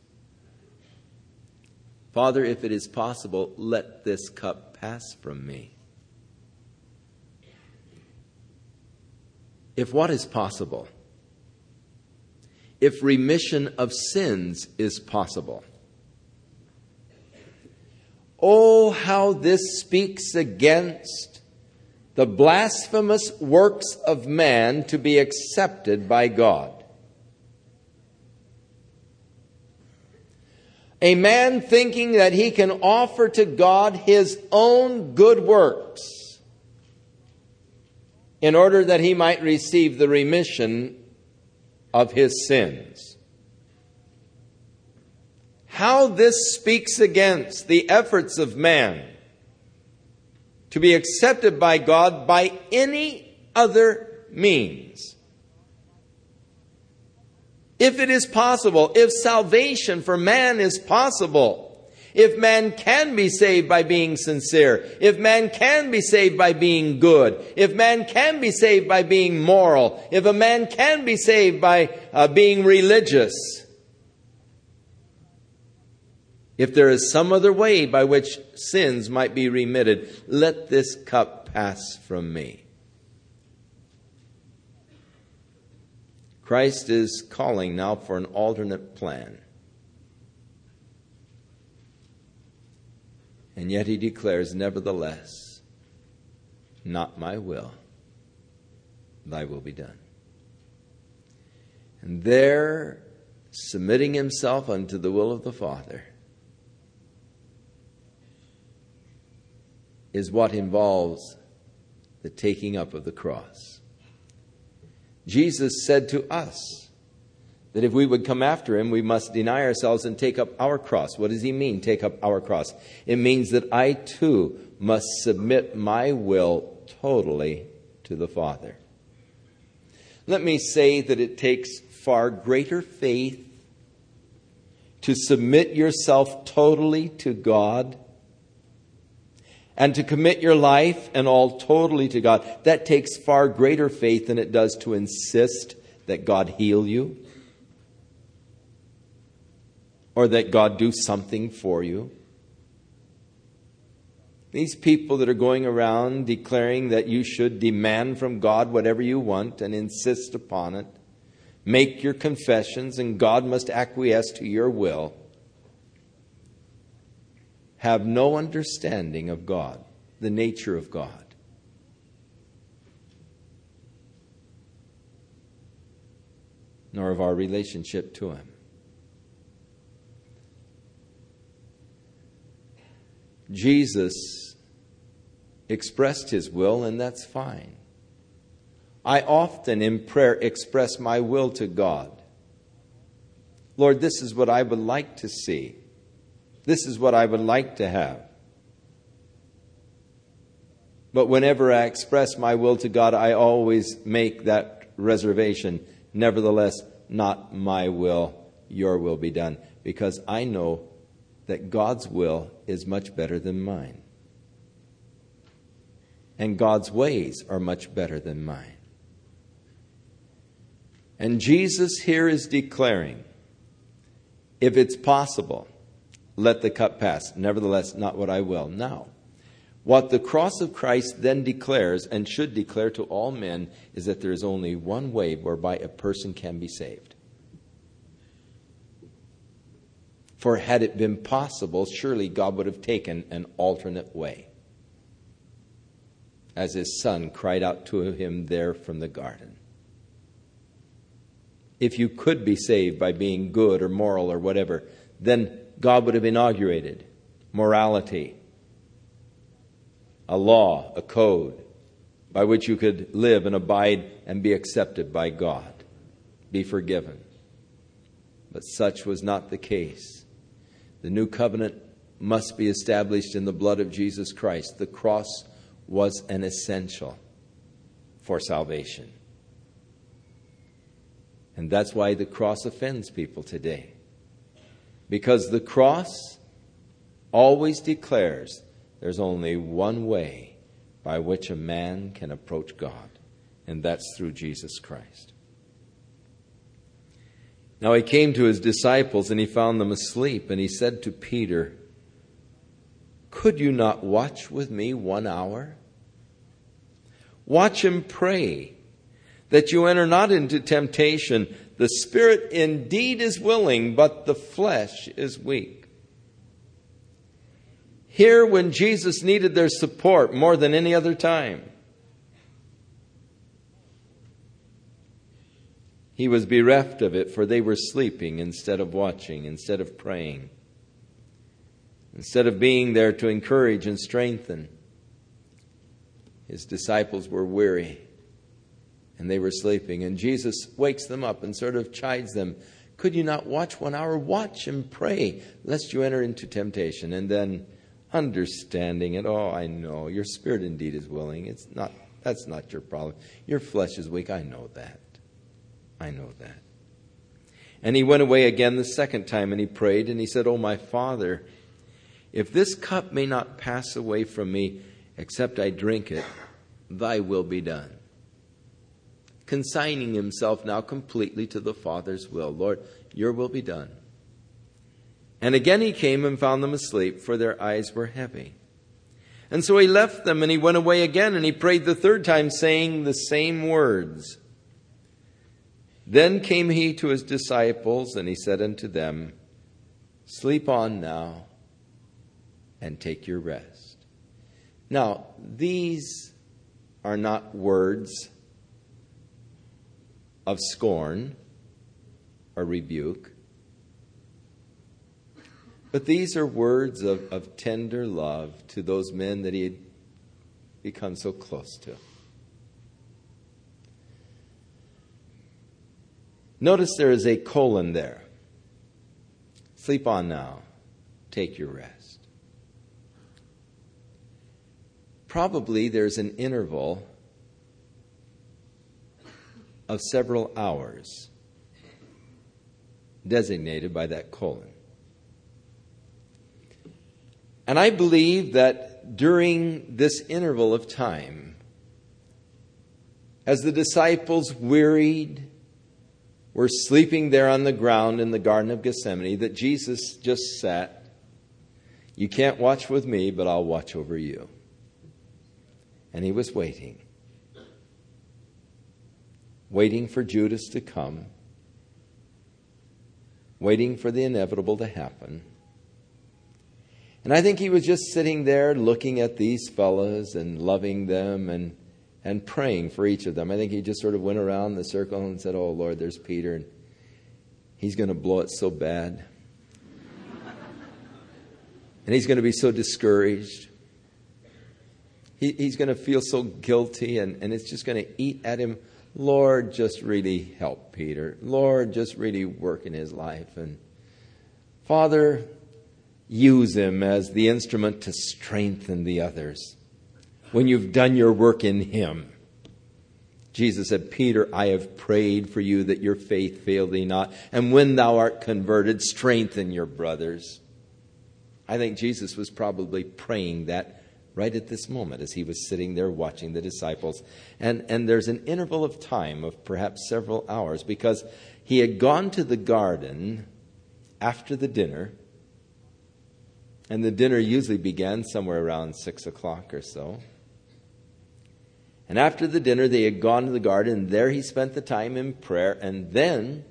Father, if it is possible, let this cup pass from me." If what is possible? If remission of sins is possible. Oh, how this speaks against the blasphemous works of man to be accepted by God. A man thinking that he can offer to God his own good works in order that he might receive the remission of his sins. How this speaks against the efforts of man to be accepted by God by any other means. If it is possible, if salvation for man is possible, if man can be saved by being sincere, if man can be saved by being good, if man can be saved by being moral, if a man can be saved by being religious, if there is some other way by which sins might be remitted, let this cup pass from me. Christ is calling now for an alternate plan. And yet he declares, nevertheless, not my will, thy will be done. And there, submitting himself unto the will of the Father, is what involves the taking up of the cross. Jesus said to us that if we would come after him, we must deny ourselves and take up our cross. What does he mean, take up our cross? It means that I too must submit my will totally to the Father. Let me say that it takes far greater faith to submit yourself totally to God and to commit your life and all totally to God. That takes far greater faith than it does to insist that God heal you, or that God do something for you. These people that are going around declaring that you should demand from God whatever you want and insist upon it, make your confessions and God must acquiesce to your will, have no understanding of God, the nature of God. Nor of our relationship to him. Jesus expressed his will, and that's fine. I often in prayer express my will to God. Lord, this is what I would like to see. This is what I would like to have. But whenever I express my will to God, I always make that reservation. Nevertheless, not my will, your will be done. Because I know that God's will is much better than mine. And God's ways are much better than mine. And Jesus here is declaring, if it's possible, let the cup pass. Nevertheless, not what I will. Now, what the cross of Christ then declares and should declare to all men is that there is only one way whereby a person can be saved. For had it been possible, surely God would have taken an alternate way, as his son cried out to him there from the garden. If you could be saved by being good or moral or whatever, then God would have inaugurated morality, a law, a code, by which you could live and abide and be accepted by God, be forgiven. But such was not the case. The new covenant must be established in the blood of Jesus Christ. The cross was an essential for salvation. And that's why the cross offends people today. Because the cross always declares there's only one way by which a man can approach God, and that's through Jesus Christ. Now he came to his disciples and he found them asleep, and he said to Peter, "Could you not watch with me 1 hour? Watch and pray, that you enter not into temptation. The spirit indeed is willing, but the flesh is weak." Here, when Jesus needed their support more than any other time, he was bereft of it, for they were sleeping instead of watching, instead of praying, instead of being there to encourage and strengthen. His disciples were weary and they were sleeping. And Jesus wakes them up and sort of chides them. Could you not watch 1 hour? Watch and pray, lest you enter into temptation. And then understanding it, oh, I know, your spirit indeed is willing. That's not your problem. Your flesh is weak. I know that. I know that. And he went away again the second time, and he prayed, and he said, "O my Father, if this cup may not pass away from me, except I drink it, thy will be done." Consigning himself now completely to the Father's will. "Lord, your will be done." And again he came and found them asleep, for their eyes were heavy. And so he left them, and he went away again, and he prayed the third time, saying the same words. Then came he to his disciples, and he said unto them, "Sleep on now, and take your rest." Now, these are not words of scorn or rebuke, but these are words of tender love to those men that he had become so close to. Notice there is a colon there. Sleep on now. Take your rest. Probably there's an interval of several hours designated by that colon. And I believe that during this interval of time, as the disciples wearied, were sleeping there on the ground in the Garden of Gethsemane, that Jesus just sat. "You can't watch with me, but I'll watch over you." And he was waiting. Waiting for Judas to come. Waiting for the inevitable to happen. And I think he was just sitting there looking at these fellows and loving them and praying for each of them. I think he just sort of went around the circle and said, "Oh, Lord, there's Peter, and he's going to blow it so bad. And he's going to be so discouraged. He's going to feel so guilty, and it's just going to eat at him. Lord, just really help Peter. Lord, just really work in his life. And Father, use him as the instrument to strengthen the others when you've done your work in him." Jesus said, "Peter, I have prayed for you that your faith fail thee not. And when thou art converted, strengthen your brothers." I think Jesus was probably praying that right at this moment as he was sitting there watching the disciples. And there's an interval of time of perhaps several hours, because he had gone to the garden after the dinner. And the dinner usually began somewhere around 6 o'clock or so. And after the dinner, they had gone to the garden, and there he spent the time in prayer. And then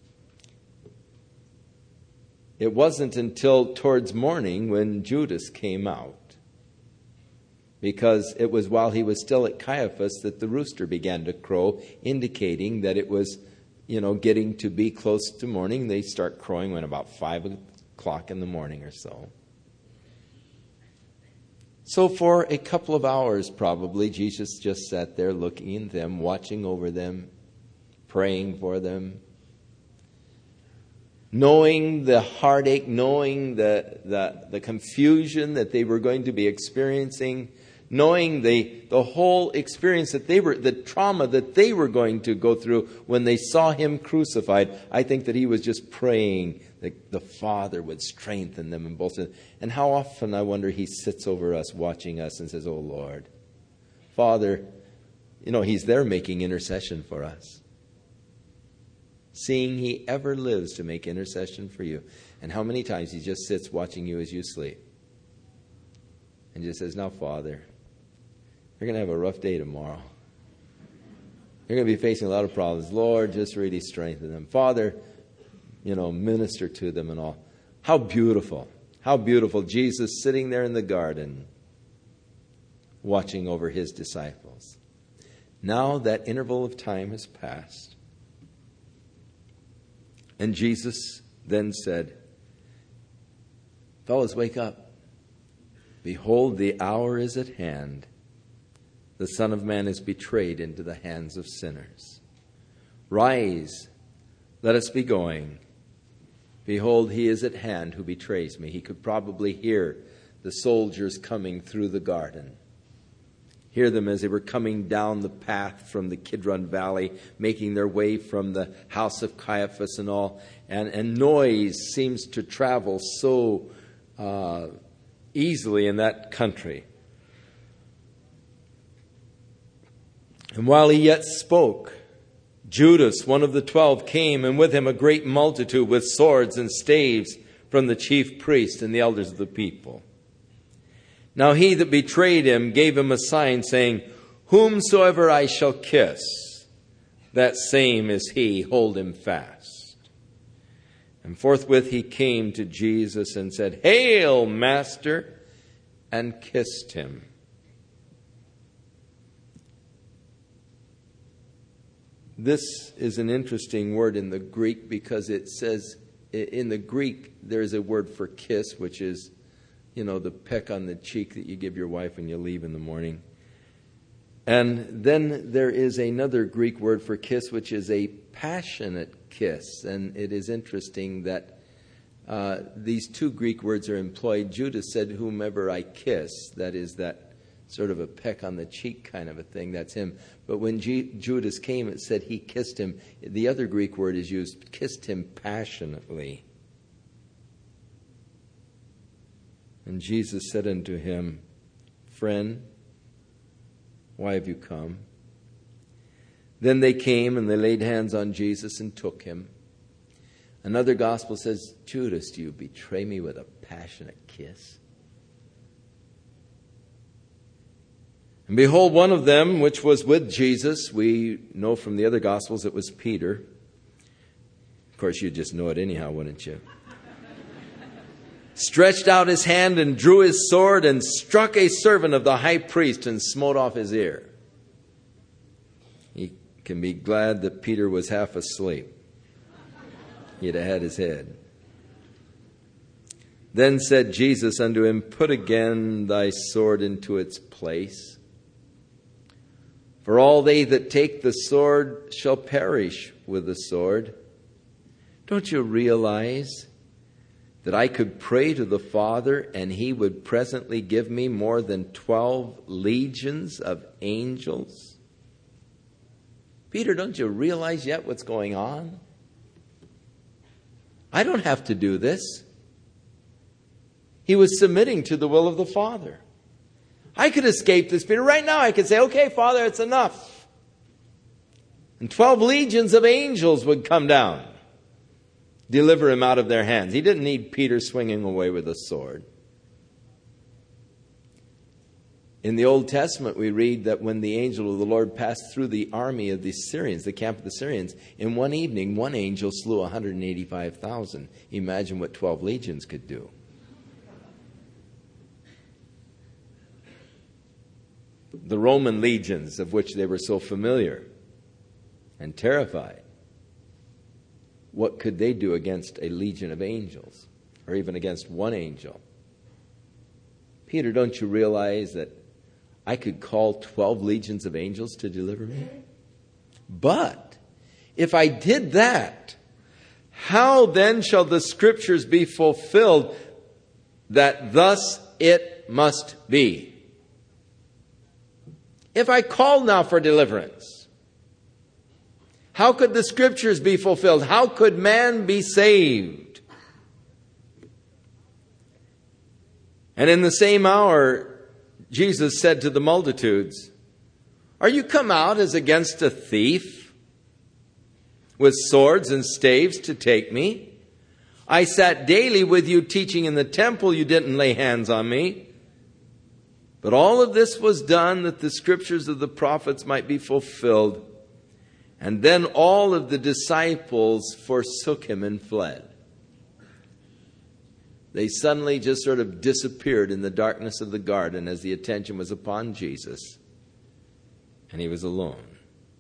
it wasn't until towards morning when Judas came out, because it was while he was still at Caiaphas that the rooster began to crow, indicating that it was, getting to be close to morning. They start crowing when about 5 o'clock in the morning or so. So for a couple of hours probably, Jesus just sat there looking at them, watching over them, praying for them, knowing the heartache, knowing the confusion that they were going to be experiencing, knowing the whole experience that the trauma that they were going to go through when they saw him crucified. I think that he was just praying that the Father would strengthen them in both. And how often, I wonder, he sits over us, watching us, and says, "Oh Lord, Father," he's there making intercession for us. Seeing he ever lives to make intercession for you. And how many times he just sits watching you as you sleep. And just says, "Now, Father, you're going to have a rough day tomorrow. You're going to be facing a lot of problems. Lord, just really strengthen them. Father, minister to them and all." How beautiful. How beautiful. Jesus sitting there in the garden, watching over his disciples. Now that interval of time has passed. And Jesus then said, "Fellows, wake up. Behold, the hour is at hand. The Son of Man is betrayed into the hands of sinners. Rise, let us be going. Behold, he is at hand who betrays me." He could probably hear the soldiers coming through the garden. hear them as they were coming down the path from the Kidron Valley, making their way from the house of Caiaphas and all. And noise seems to travel so easily in that country. And while he yet spoke, Judas, one of the 12, came, and with him a great multitude with swords and staves from the chief priests and the elders of the people. Now he that betrayed him gave him a sign, saying, Whomsoever I shall kiss, that same is he, hold him fast. And forthwith he came to Jesus and said, Hail, Master, and kissed him. This is an interesting word in the Greek because it says, in the Greek, there's a word for kiss, which is, the peck on the cheek that you give your wife when you leave in the morning. And then there is another Greek word for kiss, which is a passionate kiss. And it is interesting that these two Greek words are employed. Judas said, whomever I kiss, that is that sort of a peck on the cheek kind of a thing, that's him. But when Judas came, it said he kissed him. The other Greek word is used, kissed him passionately. And Jesus said unto him, Friend, why have you come? Then they came and they laid hands on Jesus and took him. Another gospel says, Judas, do you betray me with a passionate kiss? And behold, one of them, which was with Jesus, we know from the other Gospels it was Peter. Of course, you'd just know it anyhow, wouldn't you? Stretched out his hand and drew his sword and struck a servant of the high priest and smote off his ear. He can be glad that Peter was half asleep. He'd have had his head. Then said Jesus unto him, Put again thy sword into its place. For all they that take the sword shall perish with the sword. Don't you realize that I could pray to the Father and he would presently give me more than 12 legions of angels? Peter, don't you realize yet what's going on? I don't have to do this. He was submitting to the will of the Father. I could escape this, Peter. Right now I could say, okay, Father, it's enough. And 12 legions of angels would come down, deliver him out of their hands. He didn't need Peter swinging away with a sword. In the Old Testament, we read that when the angel of the Lord passed through the army of the Syrians, the camp of the Syrians, in one evening, one angel slew 185,000. Imagine what 12 legions could do. The Roman legions, of which they were so familiar and terrified, what could they do against a legion of angels, or even against one angel? Peter, don't you realize that I could call 12 legions of angels to deliver me? But if I did that, how then shall the scriptures be fulfilled that thus it must be? If I called now for deliverance, how could the scriptures be fulfilled? How could man be saved? And in the same hour, Jesus said to the multitudes, Are you come out as against a thief, with swords and staves to take me? I sat daily with you teaching in the temple. You didn't lay hands on me. But all of this was done that the scriptures of the prophets might be fulfilled. And then all of the disciples forsook him and fled. They suddenly just sort of disappeared in the darkness of the garden as the attention was upon Jesus. And he was alone.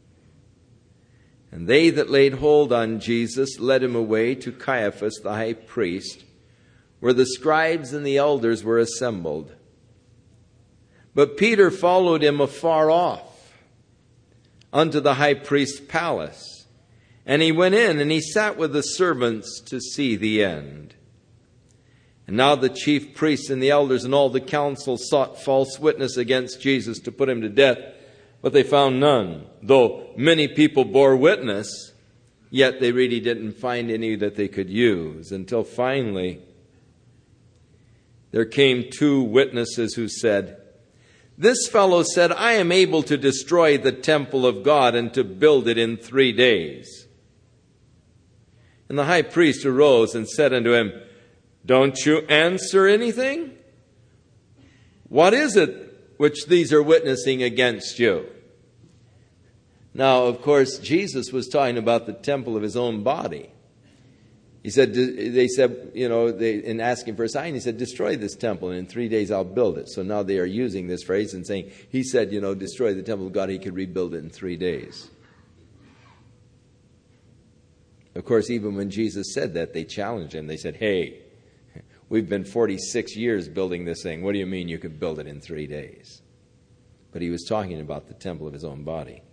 And they that laid hold on Jesus led him away to Caiaphas the high priest, where the scribes and the elders were assembled. But Peter followed him afar off unto the high priest's palace. And he went in and he sat with the servants to see the end. And now the chief priests and the elders and all the council sought false witness against Jesus to put him to death, but they found none. Though many people bore witness, yet they really didn't find any that they could use, until finally there came 2 witnesses who said, "This fellow said, I am able to destroy the temple of God and to build it in 3 days. And the high priest arose and said unto him, Don't you answer anything? What is it which these are witnessing against you?" Now, of course, Jesus was talking about the temple of his own body. He said, they said, in asking for a sign, he said, "Destroy this temple, and in 3 days I'll build it." So now they are using this phrase and saying, he said, destroy the temple of God, he could rebuild it in 3 days. Of course, even when Jesus said that, they challenged him. They said, "Hey, we've been 46 years building this thing. What do you mean you could build it in 3 days?" But he was talking about the temple of his own body.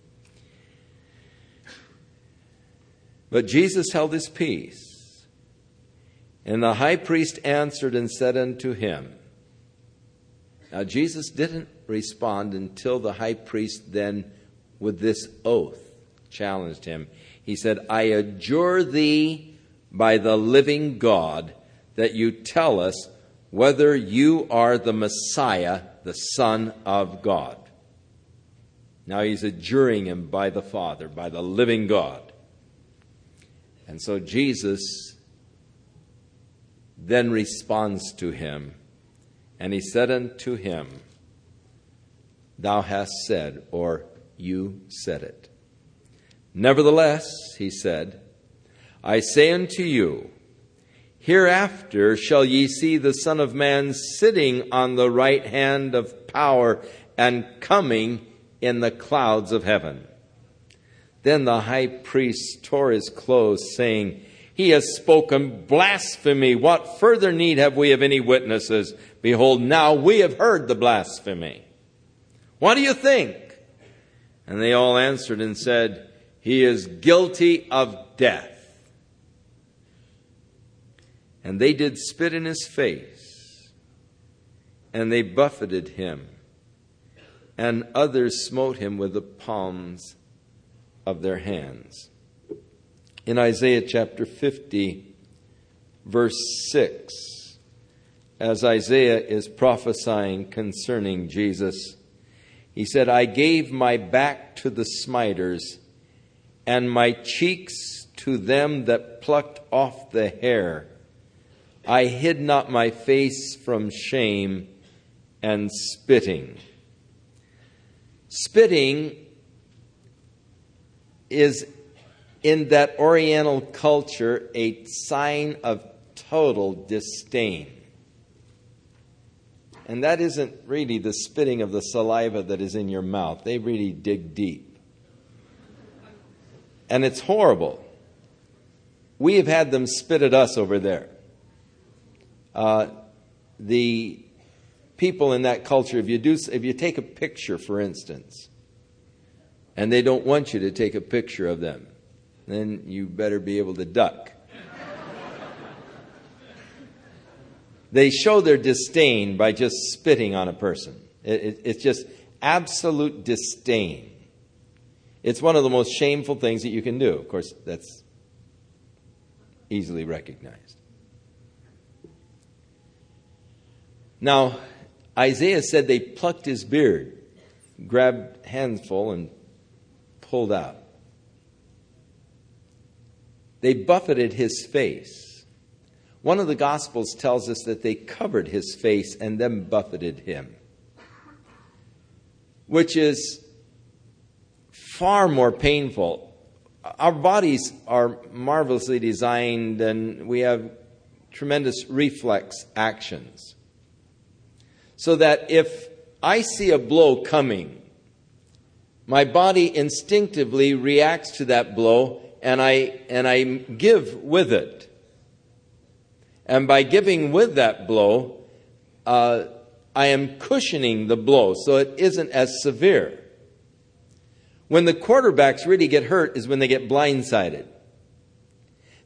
But Jesus held his peace. And the high priest answered and said unto him. Now Jesus didn't respond until the high priest then, with this oath, challenged him. He said, "I adjure thee by the living God that you tell us whether you are the Messiah, the Son of God." Now he's adjuring him by the Father, by the living God. And so Jesus then responds to him, and he said unto him, "Thou hast said," or "you said it. Nevertheless," he said, "I say unto you, hereafter shall ye see the Son of Man sitting on the right hand of power and coming in the clouds of heaven." Then the high priest tore his clothes, saying, "He has spoken blasphemy. What further need have we of any witnesses? Behold, now we have heard the blasphemy. What do you think?" And they all answered and said, "He is guilty of death." And they did spit in his face, and they buffeted him, and others smote him with the palms of their hands. In Isaiah chapter 50, verse 6, as Isaiah is prophesying concerning Jesus, he said, "I gave my back to the smiters, and my cheeks to them that plucked off the hair. I hid not my face from shame and spitting." Spitting is, in that Oriental culture, a sign of total disdain. And that isn't really the spitting of the saliva that is in your mouth. They really dig deep. And it's horrible. We have had them spit at us over there. The people in that culture, if you take a picture, for instance, and they don't want you to take a picture of them, then you better be able to duck. They show their disdain by just spitting on a person. It's just absolute disdain. It's one of the most shameful things that you can do. Of course, that's easily recognized. Now, Isaiah said they plucked his beard, grabbed a handful and pulled out. They buffeted his face. One of the Gospels tells us that they covered his face and then buffeted him, which is far more painful. Our bodies are marvelously designed, and we have tremendous reflex actions. So that if I see a blow coming, my body instinctively reacts to that blow, and I give with it. And by giving with that blow, I am cushioning the blow so it isn't as severe. When the quarterbacks really get hurt is when they get blindsided.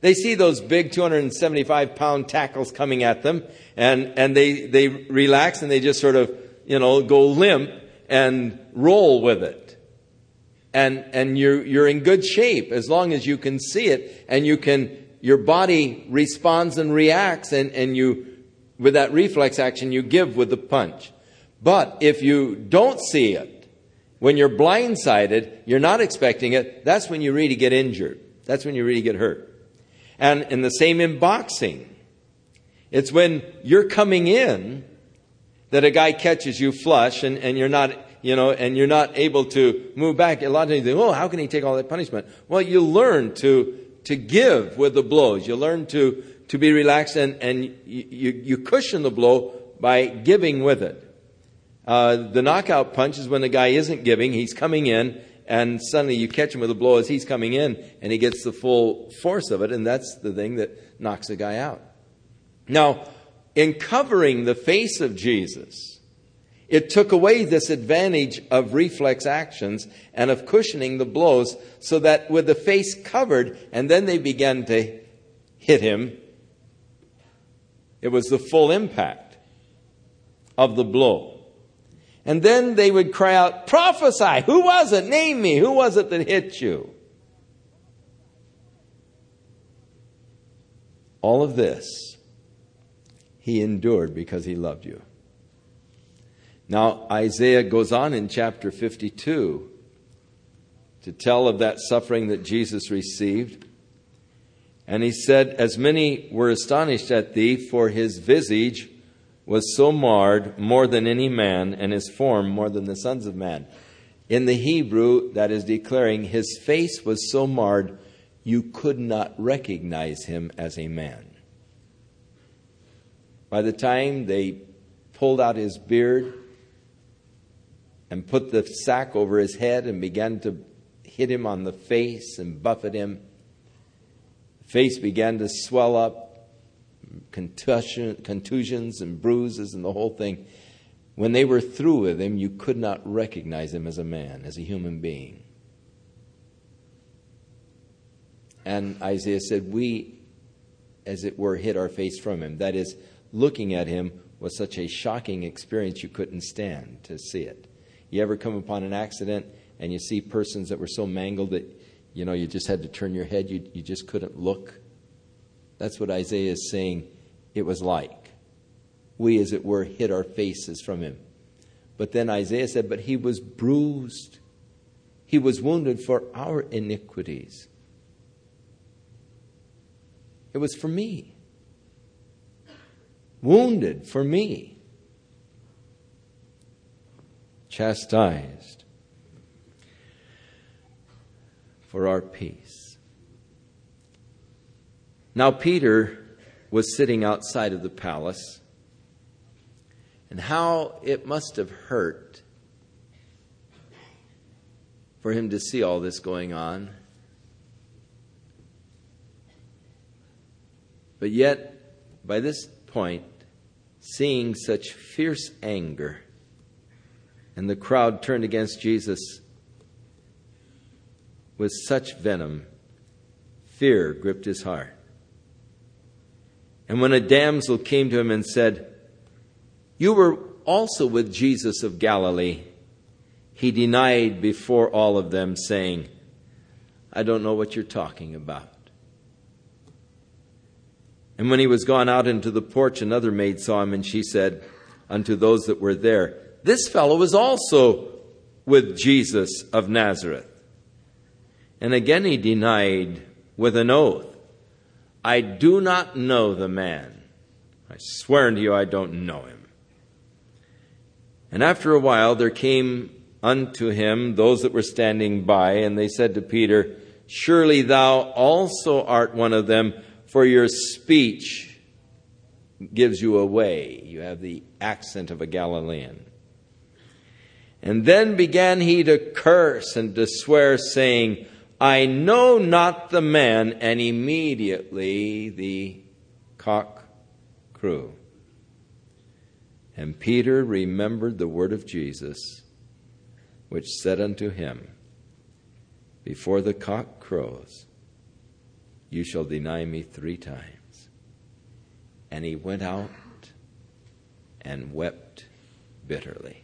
They see those big 275-pound tackles coming at them, and they relax and they just sort of, go limp and roll with it. And you're in good shape as long as you can see it, and your body responds and reacts, and you, with that reflex action, you give with the punch. But if you don't see it, when you're blindsided, you're not expecting it, that's when you really get injured. That's when you really get hurt. And the same in boxing. It's when you're coming in that a guy catches you flush and you're not, and you're not able to move back. A lot of times you think, how can he take all that punishment? Well, you learn to give with the blows. You learn to be relaxed and you cushion the blow by giving with it. The knockout punch is when the guy isn't giving, he's coming in, and suddenly you catch him with a blow as he's coming in, and he gets the full force of it, and that's the thing that knocks the guy out. Now, in covering the face of Jesus, it took away this advantage of reflex actions and of cushioning the blows, so that with the face covered, and then they began to hit him, it was the full impact of the blow. And then they would cry out, prophesy! Who was it? Name me! Who was it that hit you? All of this he endured because he loved you. Now, Isaiah goes on in chapter 52 to tell of that suffering that Jesus received. And he said, as many were astonished at thee, for his visage was so marred more than any man, and his form more than the sons of man. In the Hebrew, that is declaring his face was so marred, you could not recognize him as a man. By the time they pulled out his beard and put the sack over his head and began to hit him on the face and buffet him, the face began to swell up, contusions and bruises and the whole thing. When they were through with him, you could not recognize him as a man, as a human being. And Isaiah said, we, as it were, hid our face from him. That is, looking at him was such a shocking experience you couldn't stand to see it. You ever come upon an accident and you see persons that were so mangled that, you just had to turn your head, you just couldn't look? That's what Isaiah is saying it was like. We, as it were, hid our faces from him. But then Isaiah said, but he was bruised. He was wounded for our iniquities. It was for me. Wounded for me. Chastised for our peace. Now Peter was sitting outside of the palace, and how it must have hurt for him to see all this going on. But yet, by this point, seeing such fierce anger, and the crowd turned against Jesus with such venom, fear gripped his heart. And when a damsel came to him and said, you were also with Jesus of Galilee, he denied before all of them, saying, I don't know what you're talking about. And when he was gone out into the porch, another maid saw him, and she said unto those that were there, this fellow is also with Jesus of Nazareth. And again he denied with an oath, I do not know the man. I swear unto you, I don't know him. And after a while there came unto him those that were standing by, and they said to Peter, surely thou also art one of them, for your speech gives you away. You have the accent of a Galilean. And then began he to curse and to swear, saying, I know not the man. And immediately the cock crew. And Peter remembered the word of Jesus, which said unto him, before the cock crows, you shall deny me 3 times. And he went out and wept bitterly.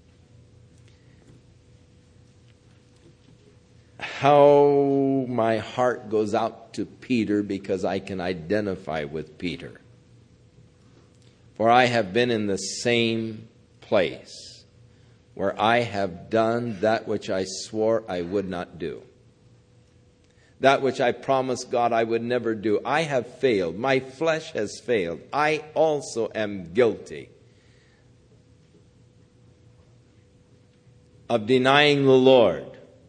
How my heart goes out to Peter, because I can identify with Peter. For I have been in the same place where I have done that which I swore I would not do. That which I promised God I would never do. I have failed. My flesh has failed. I also am guilty of denying the Lord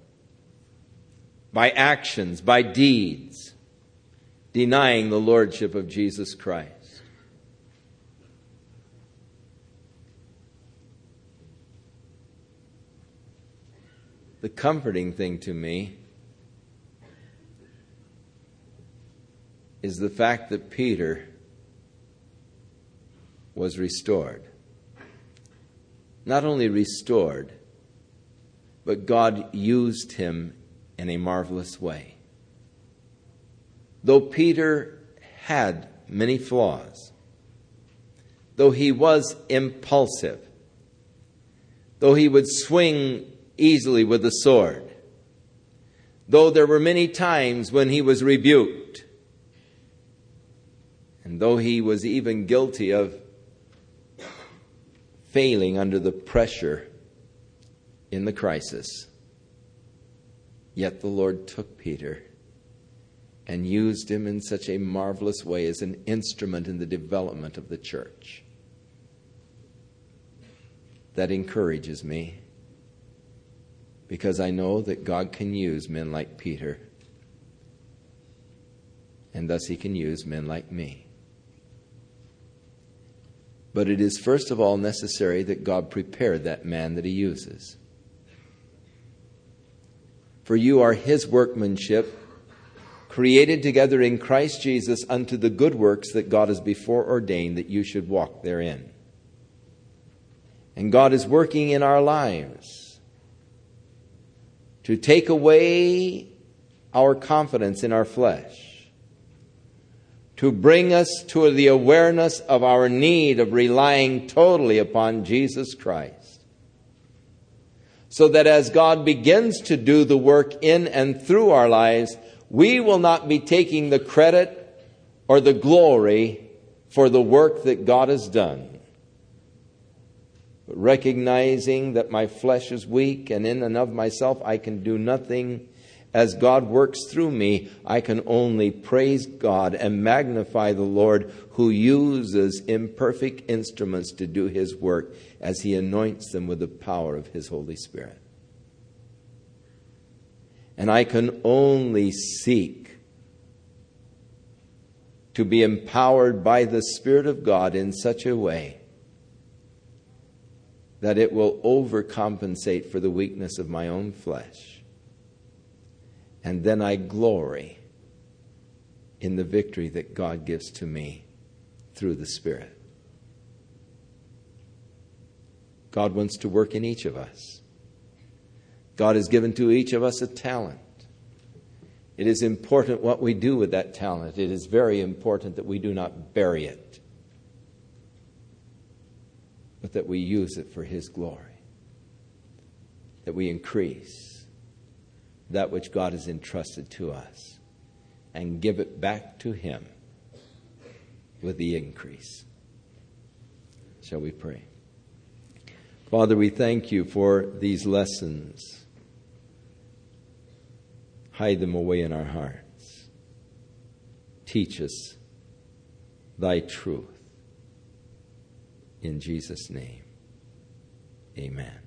by actions, by deeds, denying the lordship of Jesus Christ. The comforting thing to me is the fact that Peter was restored. Not only restored, but God used him in a marvelous way. Though Peter had many flaws, though he was impulsive, though he would swing easily with the sword, though there were many times when he was rebuked, and though he was even guilty of failing under the pressure in the crisis, yet the Lord took Peter and used him in such a marvelous way as an instrument in the development of the church. That encourages me, because I know that God can use men like Peter, and thus he can use men like me. But it is first of all necessary that God prepare that man that he uses. For you are his workmanship, created together in Christ Jesus unto the good works that God has before ordained that you should walk therein. And God is working in our lives to take away our confidence in our flesh, to bring us to the awareness of our need of relying totally upon Jesus Christ, so that as God begins to do the work in and through our lives, we will not be taking the credit or the glory for the work that God has done, but recognizing that my flesh is weak and in and of myself I can do nothing. As God works through me, I can only praise God and magnify the Lord, who uses imperfect instruments to do his work as he anoints them with the power of his Holy Spirit. And I can only seek to be empowered by the Spirit of God in such a way that it will overcompensate for the weakness of my own flesh. And then I glory in the victory that God gives to me through the Spirit. God wants to work in each of us. God has given to each of us a talent. It is important what we do with that talent. It is very important that we do not bury it, but that we use it for his glory, that we increase that which God has entrusted to us and give it back to him with the increase. Shall we pray? Father, we thank you for these lessons. Hide them away in our hearts. Teach us thy truth. In Jesus' name, amen.